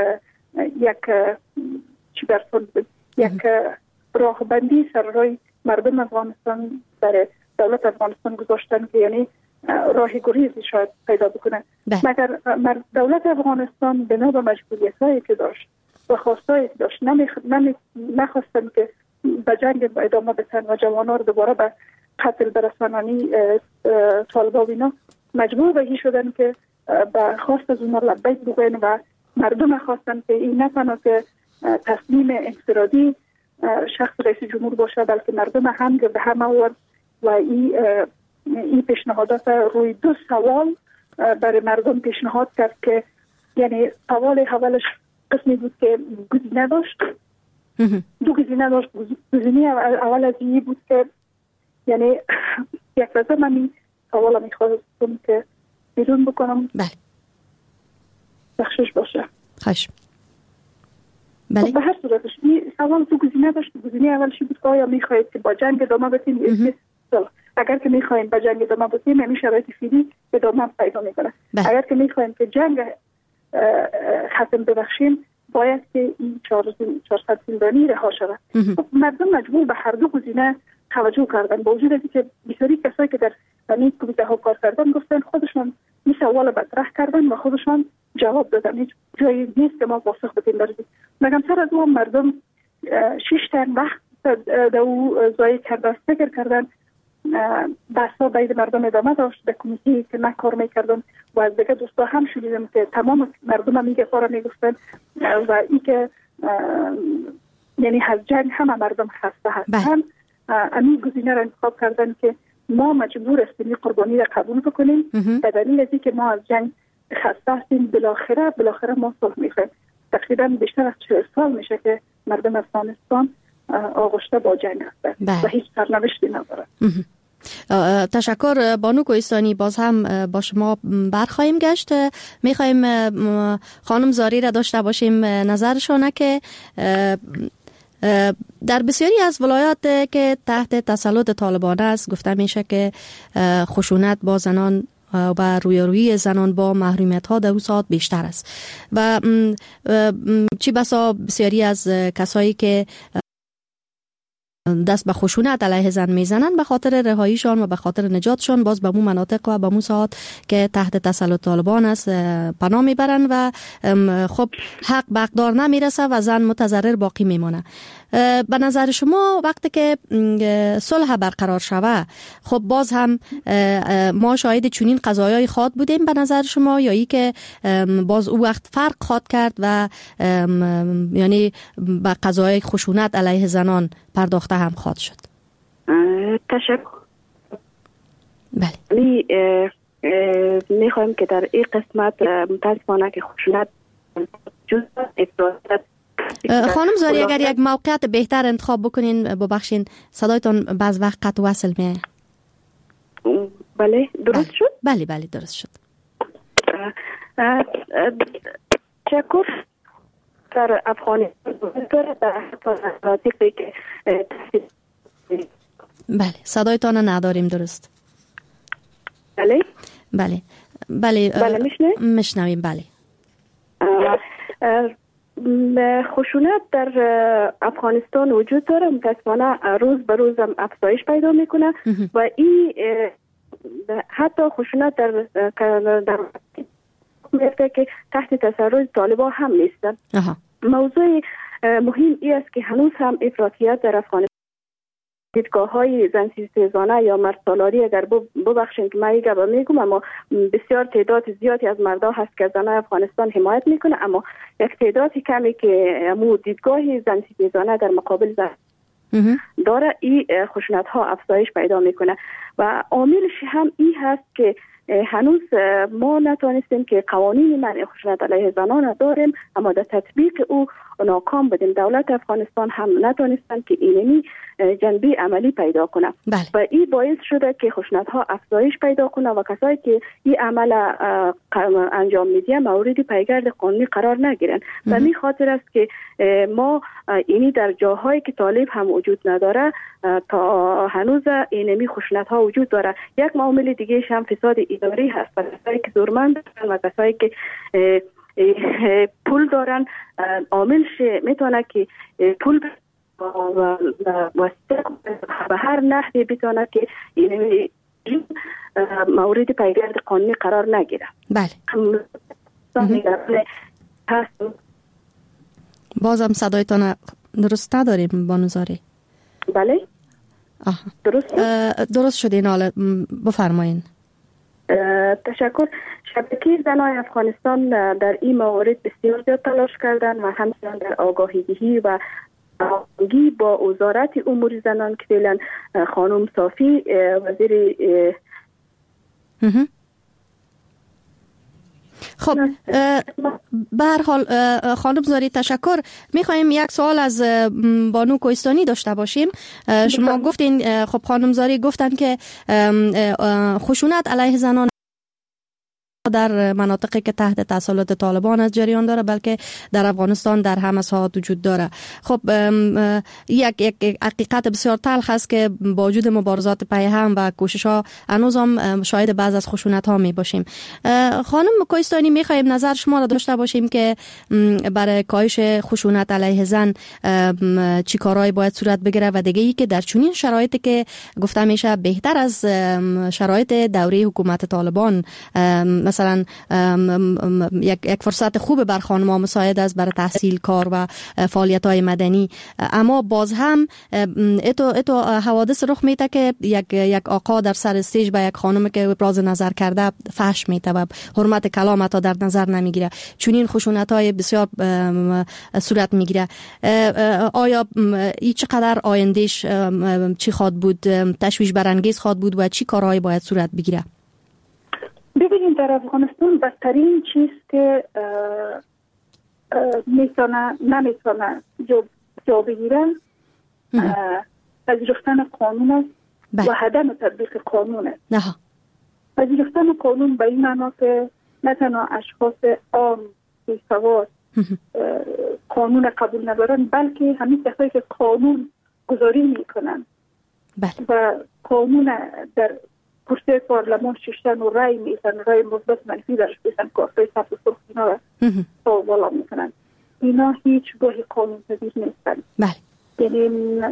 یک راهبندی سر رای مردم افغانستان در دولت افغانستان گذاشتن که یعنی راه گریزی شاید پیدا بکنه. مگر دولت افغانستان بنا به مجبوریت‌هایی که داشت و خواستایی که داشت نخواستن که به جنگ ادامه بدن و جوانان رو دوباره به قتل برسانانی طالبان اینا مجبور به این شدن که به خواست از اونا لبیک بگوین و مردم خواستن که این نه تنها که تصمیم انفرادی شخص رئیس جمهور باشه بلکه مردم هم به هم آورد و این پیشنهادات روی 2 سوال برای مردم پیشنهاد کرد که یعنی سوال اولش قسمی بود که گزینه داشت، 2 گزینه داشت. گزینه اول از این بود که یعنی یک لحظه من این سوال میخواستم که بیرون بکنم. بله بخشش باشه. خشم. بله. به هر صورتش این سوال 2 گزینه داشت. گزینه اولش بود که آیا میخواهید که با جنگ ادامه بدیم؟ اگر که میخواهیم با جنگ ادامه بدیم همین شرایط فعلی ادامه پیدا میکنه. اگر که میخواهیم که جنگ ختم ببخشیم باید که این 400 زندانی رها شود. مردم مجبور به هر 2 گزینه توجه کردن، با وجود اینکه بسیاری کسایی که در این کمیته ها کار کردن گفتن خودشون این سوال مطرح کردن و خودشون جواب دادن. هیچ جایی نیست که ما پاسخ بدیم برسیم. مگر سر از اون مردم 6 تن وقت در او ضایع کردن، فکر کردن، بحثا بین مردم ادامه داشت. در کمیته که من کار میکردم و از دیگه دوستا هم شنیدم که تمام مردم میگه کارا میگفتن و این که یعنی از جنگ همه مردم خسته هستن. همین گزینه را انتخاب کردن که ما مجبور هستیم قربانی را قبول بکنیم به دلیل از اینکه ما از جنگ خسته هستیم. بالاخره ما صلح میخوایم. تقریبا بیشتر از 40 سال میشه که مردم افغانستان آغشته با جنگ هستند و هیچ سرنوشتی ندارند. تشکر بانو کوهستانی. باز هم با شما برخواهیم گشت. میخوایم خانم زاری را داشته باشیم نظرشونه که در بسیاری از ولایات که تحت تسلط طالبان است گفته میشه که خشونت با زنان و رویارویی زنان با محرومیت ها در اون ساعت بیشتر است و چی بسا بسیاری از کسایی که دست به خشونت علیه زن میزنن به خاطر رهاییشان و به خاطر نجاتشان باز به مو مناطق و به مو ساعت که تحت تسلط طالبان است پناه میبرن و خب حق به حقدار نمیرسه و زن متضرر باقی میمونه. به نظر شما وقتی که صلح برقرار شوه خب باز هم ما شاهد چنین قضایای خواد بودیم به نظر شما یا ای که باز او وقت فرق خواد کرد و یعنی به قضایای خشونت علیه زنان پرداخته هم خواد شد؟ تشکر. بله. میخوایم که در این قسمت متاسفانه که خشونت جز افراطیت. خانم زاری اگر یک موقعیت بهتر انتخاب بکنین ببخشین صدایتون بعض وقت قطع وصل میه. بله درست شد؟ بله درست شد. تشکر. در افغانستان بله صدایتان نداریم درست. بله میشنویم. بله خشونت در افغانستان وجود داره، متاسفانه روز به روز هم افزایش پیدا میکنه و این حتی خشونت در میفته که تحت تسلط طالبان هم نیستن. موضوع مهم ای است که هنوز هم افراطیت در افغانستان، دیدگاه‌های زن‌ستیزانه یا مردسالاری اگر ببخشید که من ایگه میگم، اما بسیار تعداد زیادی از مردا هست که زنان افغانستان حمایت میکنه، اما یک تعداد کمی که مو دیدگاه زن‌ستیزانه در مقابل زن داره، این خشونت ها افزایش پیدا میکنه و عاملش هم این هست که هنوز ما نتونستیم که قوانین منع خشونت علیه زنان داریم، اما در تطبیق او ناکام بودیم. دولت افغانستان هم نتونستن که اینمی جنبه عملی پیدا کنه و این باعث شده که خشونت ها افزایش پیدا کنه و کسایی که این عمل انجام میدن مورد پیگرد قانونی قرار نگیرن. و می خاطر است که ما اینی در جاهایی که طالب هم وجود نداره تا هنوز اینمی خشونت ها وجود داره. یک معامل دیگه هم فساد اداری هست و کسایی که زورمند و کسایی که پول دارن، عاملش میتونه که پول واسطه به هر نحوی بتونه که این مورد پیگرد قانونی قرار نگیره. بله. بازم صدایتان درست نداریم بانوزاری. بله. درست شد این حالا بفرمایین. تشکر. شبکه زنان افغانستان در این موارد بسیار زیاد تلاش کردن و همچنین در آگاهی‌دهی و هماهنگی با وزارت امور زنان که فعلا خانم صافی وزیر خب به هر حال خانم زاری تشکر. میخوایم یک سوال از بانو کوهستانی داشته باشیم. شما گفتین، خب خانم زاری گفتن که خشونت علیه زنان در مناطقی که تحت تسلط طالبان از جریان داره، بلکه در افغانستان در همه ساحات وجود داره. خب یک حقیقت بسیار تلخ است که با وجود مبارزات پیهم و کوشش ها هنوز هم شاهد بعض از خشونت ها می باشیم. خانم کوهستانی، میخوایم نظر شما را داشته باشیم که برای کاهش خشونت علیه زن چی کارهایی باید صورت بگیره و دیگه ای که در چنین شرایطی که گفته میشه بهتر از شرایط دوره حکومت طالبان، مثلا یک فرصت خوب بر خانم‌ها مساعد است برای تحصیل، کار و فعالیت‌های مدنی، اما باز هم اتو حوادث رخ میده که یک آقا در سر استیج به یک خانم که ابراز نظر کرده فحش میده و حرمت کلام تا در نظر نمیگیره. چنین خشونت‌های بسیار صورت میگیره. آیا این چقدر آیندهش چی خواد بود، تشویش برانگیز خواد بود و چی کارهایی باید صورت بگیره؟ ببینید، در افغانستان بدترین چیز که نمیتونه جا بگیرن پذیرفتن قانون است و عدم تطبیق قانون است. پذیرفتن قانون به این معنا که نه تنها اشخاص عام بی‌سواد قانون قبول ندارن، بلکه همین کسایی که قانون گذاری میکنن و قانون در کرسی پارلمان ششتن و رای میتن، رای مثبت منفی درش بیسن، کارتای سبز و سرخ اینا را بالا میکنن. اینا هیچ گاهی قانون پذیر نیستن. یعنی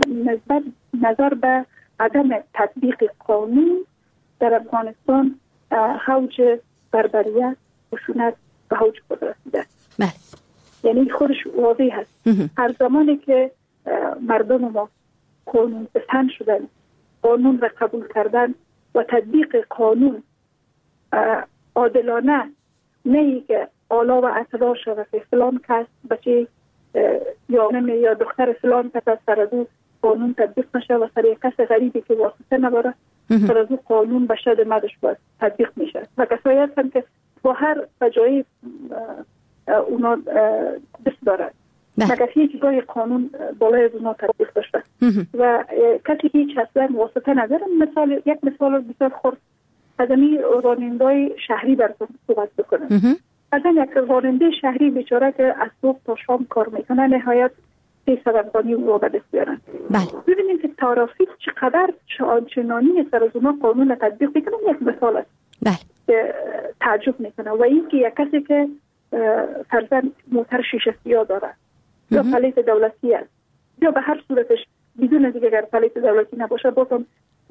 نظر به عدم تطبیق قانون در افغانستان حوج بربریت، خشونت به حوج خود رسیده. یعنی خودش واضح هست. هر زمانی که مردم ما قانون پسند شدن، قانون را قبول کردن و تطبیق قانون عادلانه، نه که آلا و اطلاع شده که فلان کس بچه یا دختر فلان کس از سرازو قانون تطبیق نشه و سر یک کس غریبی که واسطه نباره سرازو قانون به شد مدش باید تطبیق میشه. و کسایی هستن که با هر بجایی اونا دست دارد مگر هیچ جای قانون بالای از اونا تطبیق داشته و کسی هیچ اصلا واسطه نداره. یک مثال بسیار خرد از این راننده‌های شهری براتون صحبت بکنم. از این یک راننده شهری بیچاره که از صبح تا شام کار میکنه، نهایت 300 افغانی رو به دست بیارن. ببینید که ترافیک چقدر آنچنانی سر از اونا قانون تطبیق میکنن. یک مثال است که تعجب میکنه. و این که یک کسی که فرزن موتر شیشه سیاه داره یا پلیس دولتی است یا به هر صورتش بدون دیگه اگر پلیس دولتی نباشه، بازم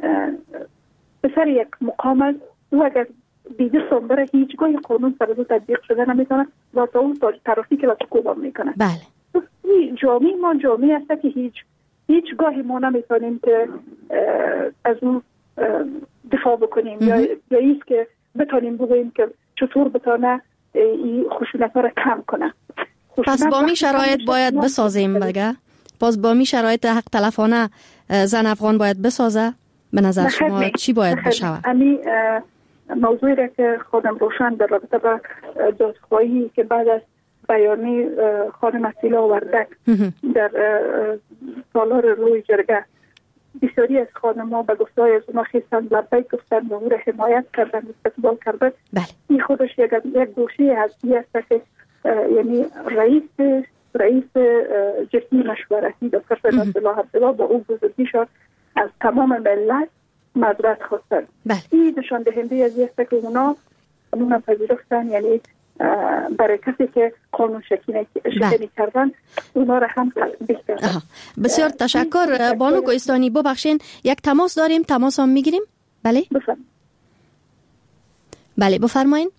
به سر یک مقام است و اگر بیده سنبره هیچگاه قانون سر از تطبیق شده نمیتونه و تا اون ترافیک را سکوبان میکنه. این جامعه ما جامعه است که هیچ گاهی ما نمیتونیم که از اون دفاع بکنیم یا ایست که بتونیم بگوییم که چطور بتونه این خشونت ها را کم کنه. پس با می شرایط باید بسازیم بگه؟ پس با می شرایط حق تلفانه زن افغان باید بسازه؟ به نظر شما چی باید بشود؟ امی موضوعی را که خودم روشن در رابطه با دادخواهی که بعد از بیانی خانم اصیلا وردک در سالار روی جرگه بسیاری از خانم‌ها به گفته‌های از اونا خیستن لبیک گفتن و او را حمایت کردن استقبال کردن. این خودش یک دوشی هستی است که یعنی رئیس جمعی مشورتی دکتر فردوس الله عبدالله با او بزرگیشان از تمام ملت معذرت خواستن. این نشان دهنده از است که اونا پذیرفتن، یعنی برای کسی که قانون شکنی کردن اونا را هم تطبیق کردن. بسیار تشکر بانو کوهستانی. ببخشین یک تماس داریم، تماس هم میگیریم. بله بله بفرمایین.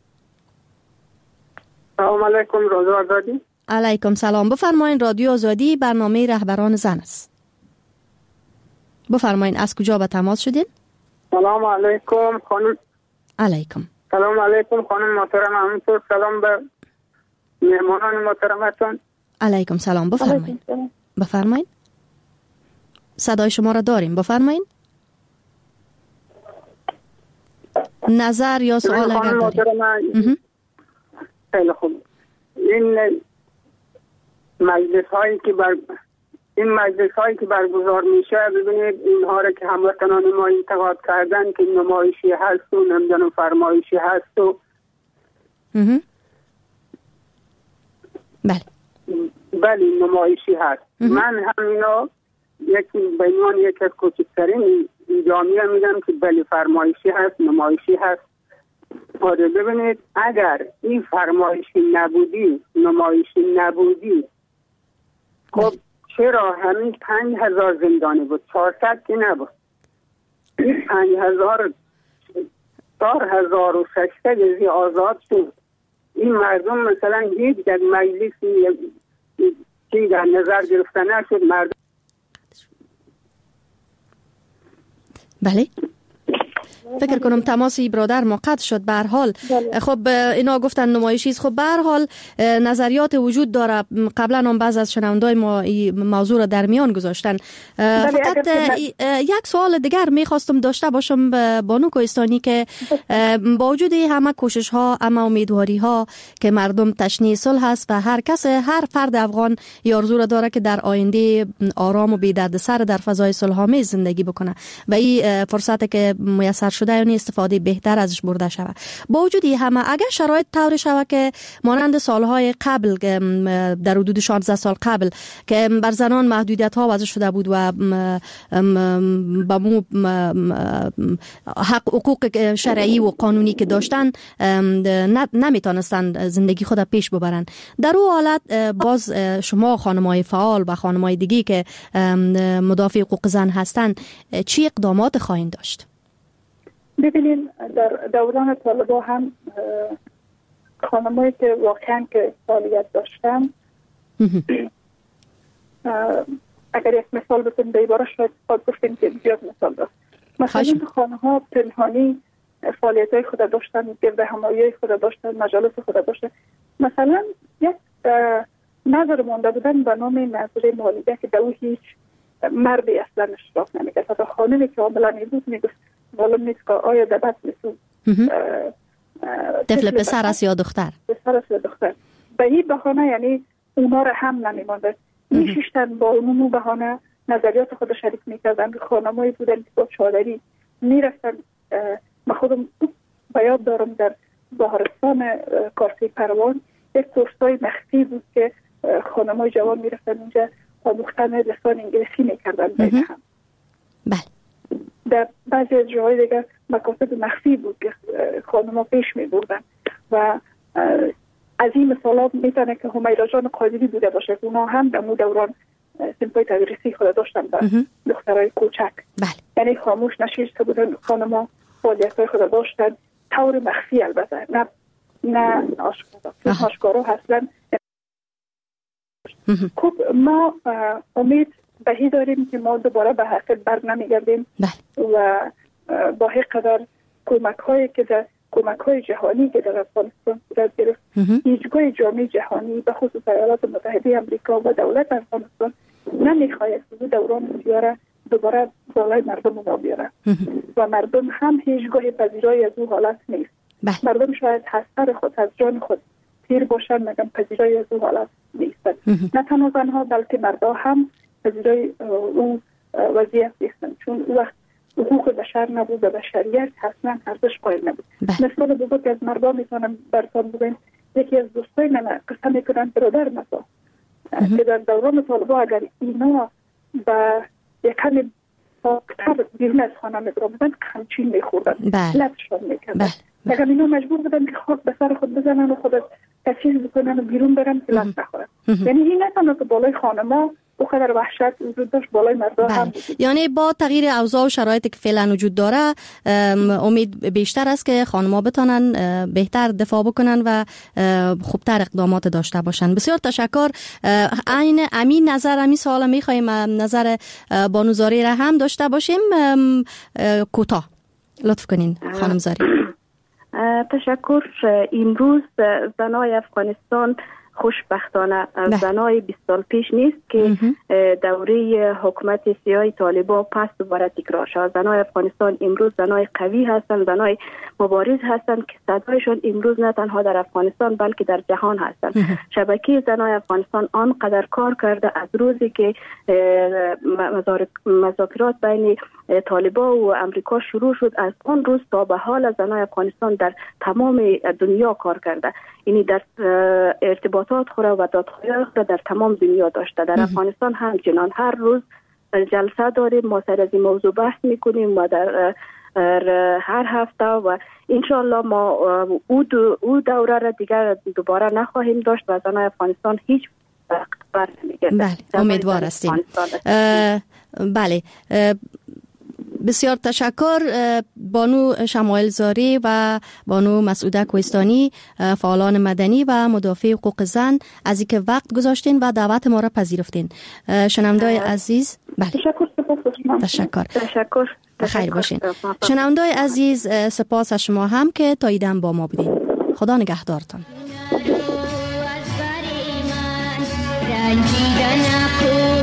سلام علیکم، رادیو آزادی. علیکم سلام، بفرمایین. رادیو آزادی برنامه رهبران زن است. بفرمایین از کجا به تماس شدین؟ سلام علیکم خانم. علیکم سلام علیکم خانم محترم، همینطور سلام به مهمانان محترمتون. علیکم سلام، بفرمایین. صدای شما را داریم، بفرمایین. نظر یا سوال اگر داریم. خیلی خوب. این مجلس هایی که برگزار میشه، ببینید اینها را که هموطنان ما انتقاد کردن که نمایشی هست و نمیدونم فرمایشی هست و بله نمایشی هست. من همینا به عنوان یکی از کوچکترین جامعه میگم که بله فرمایشی هست، نمایشی هست. آره ببینید اگر این فرمایشی نبودی، نمایشی نبودی، خب چرا همین 5,000 زندانی بود؟ 400 که نبود. این 5,000 4,600 آزاد شد. این مردم مثلا هیچ یک مجلسی که در نظر گرفته نشد. مردم بله فکر کنم تماسی برادر ما قطع شد. به هر حال خب اینا گفتن نمایشی است. خب به هر حال نظریات وجود داره. قبلا هم بعض از شنوندای ما این موضوع را در میان گذاشتن. فقط یک سوال دیگر میخواستم داشته باشم بانو کوهستانی که با وجود همه کوشش ها، همه امیدواری ها که مردم تشنه صلح است و هر فرد افغان آرزو را داره که در آینده آرام و بی دردسر در فضای صلح‌آمیز زندگی بکنه و این فرصتی که میسر شده یعنی استفاده بهتر ازش برده شود. با وجود همه اگر شرایط طور شود که مانند سالهای قبل در حدود 16 سال قبل که بر زنان محدودیت ها وضع شده بود و حقوق شرعی و قانونی که داشتن نمیتونستن زندگی خود پیش ببرن، در اون حالت باز شما خانمای فعال و خانمای دیگی که مدافع حقوق زن هستن چی اقدامات خواهید داشت؟ ببینین در دوران طالبا هم خانمایی که واقعا که فعالیت داشتن اگر یک مثال بتونیم دیباره شاید گفتیم که زیاد مثال داشت. مثلا خانم‌ها پنهانی فعالیت های خود داشتن، گرد همایی خود داشتن، مجالس خود داشتن. مثلا یک نظر مانده بودن به نام نظر مالیده که در هیچ مردی اصلا اشتراک نمیکرد. حتی خانمی که عاملا میبود میگفت معلوم نیست که آیا در بطن طفل پسر است یا دختر. پسر است یا دختر. به این بهانه یعنی اونا را هم نمیمانده. میشیشتن با اونو بهانه نظریات خود شریک میکردن. خانمایی بودن که با چادری میرفتن. من خودم به یاد دارم در بهارستان کارسی پروان یک کورسای مخفی بود که خانمای جوان میرفتن اونجا آموختن لسان انگلیسی میکردن بین هم. بله. در بعضی از جاهای دیگر مکاتب مخفی بود که خانم‌ها پیش می‌بردن و از این مثالات میتونه که همیرا جان قادری بوده باشه. اونا هم در اون دوران سنفای تدریسی خود داشتن با دخترای کوچک. بله. یعنی خاموش نشسته بودن خانم‌ها فعالیت‌های خود داشتن طور مخفی، البته نه آشکارا. آشکارا هستن خب ما امید بهی داریم که ما دوباره به حقیقت بر نمیگردیم و با قدر کمک های جهانی که در افغانستان صورت گرفت، هیچگاه جامعه جهانی به خصوص ایالات متحده امریکا و دولت افغانستان نمیخواهد که دوران سیاره دوباره بالای مردم ما بیاره و مردم هم هیچگاه پذیرای از او حالت نیست. مردم شاید حسر خود از جان خود پیر باشن مگم پذیرای از او حالت نیستن. نه تنها زنها بلکه مردها هم پذیرای اون وضعیت نیستن، چون وقت حقوق بشر نبود و بشریت اصلا ارزش قائل نبود. مثال بزرگ از مردم میتونم براتون بگم. یکی از دوستای من قصه میکنن برادر مثلا که در دوران طالبان اگر اینا با یکم پاکتر بیرون از خانه میگرامدن همچین میخوردن، لبشان میکردن. اگر اینا مجبور بودن که خاک به سر خود بزنن و خود تشخیص بکنن و بیرون برن که لب نخورن. یعنی این نه تنها که بالای خانه ما بخاطر وحشت وجود داشت، بالای مردم هم وجود. یعنی با تغییر اوضاع و شرایطی که فعلا وجود داره امید بیشتر است که خانم‌ها بتونن بهتر دفاع بکنن و خوبتر اقدامات داشته باشن. بسیار تشکر. عین امین نظر همین سوال می‌خوایم نظر بانو زاری را هم داشته باشیم. کوتاه لطف کنین خانم زاری. تشکر. امروز زنای افغانستان خوشبختانه زنای 20 سال پیش نیست که دوره حکومت سیاه طالبان پس دوباره تکرار شد. زنای افغانستان امروز زنای قوی هستند، زنای مبارز هستند که صدایشان امروز نه تنها در افغانستان بلکه در جهان هستند. شبکه زنای افغانستان آنقدر کار کرده از روزی که مذاکرات بین طالبان و امریکا شروع شد، از آن روز تا به حال زنای افغانستان در تمام دنیا کار کرده. یعنی در ارتباطات خورا و دادخواهی خورا در تمام دنیا داشته. در افغانستان هم چنان هر روز جلسه داریم، ما سر از این موضوع بحث میکنیم و در هر هفته و انشالله ما او دوره را دیگر دوباره نخواهیم داشت و زنای افغانستان هیچ بر نمیگرده. بله، امیدوار هستیم. بله، بسیار تشکر بانو شمایل زاری و بانو مسعوده کوهستانی، فعالان مدنی و مدافع حقوق زن، از اینکه وقت گذاشتین و دعوت ما را پذیرفتین. شنونده‌های عزیز، بله تشکر. بخیر باشین. شنونده‌های عزیز، سپاس از شما هم که تا ایدم با ما بودین. خدا نگهدارتان. رنجیدن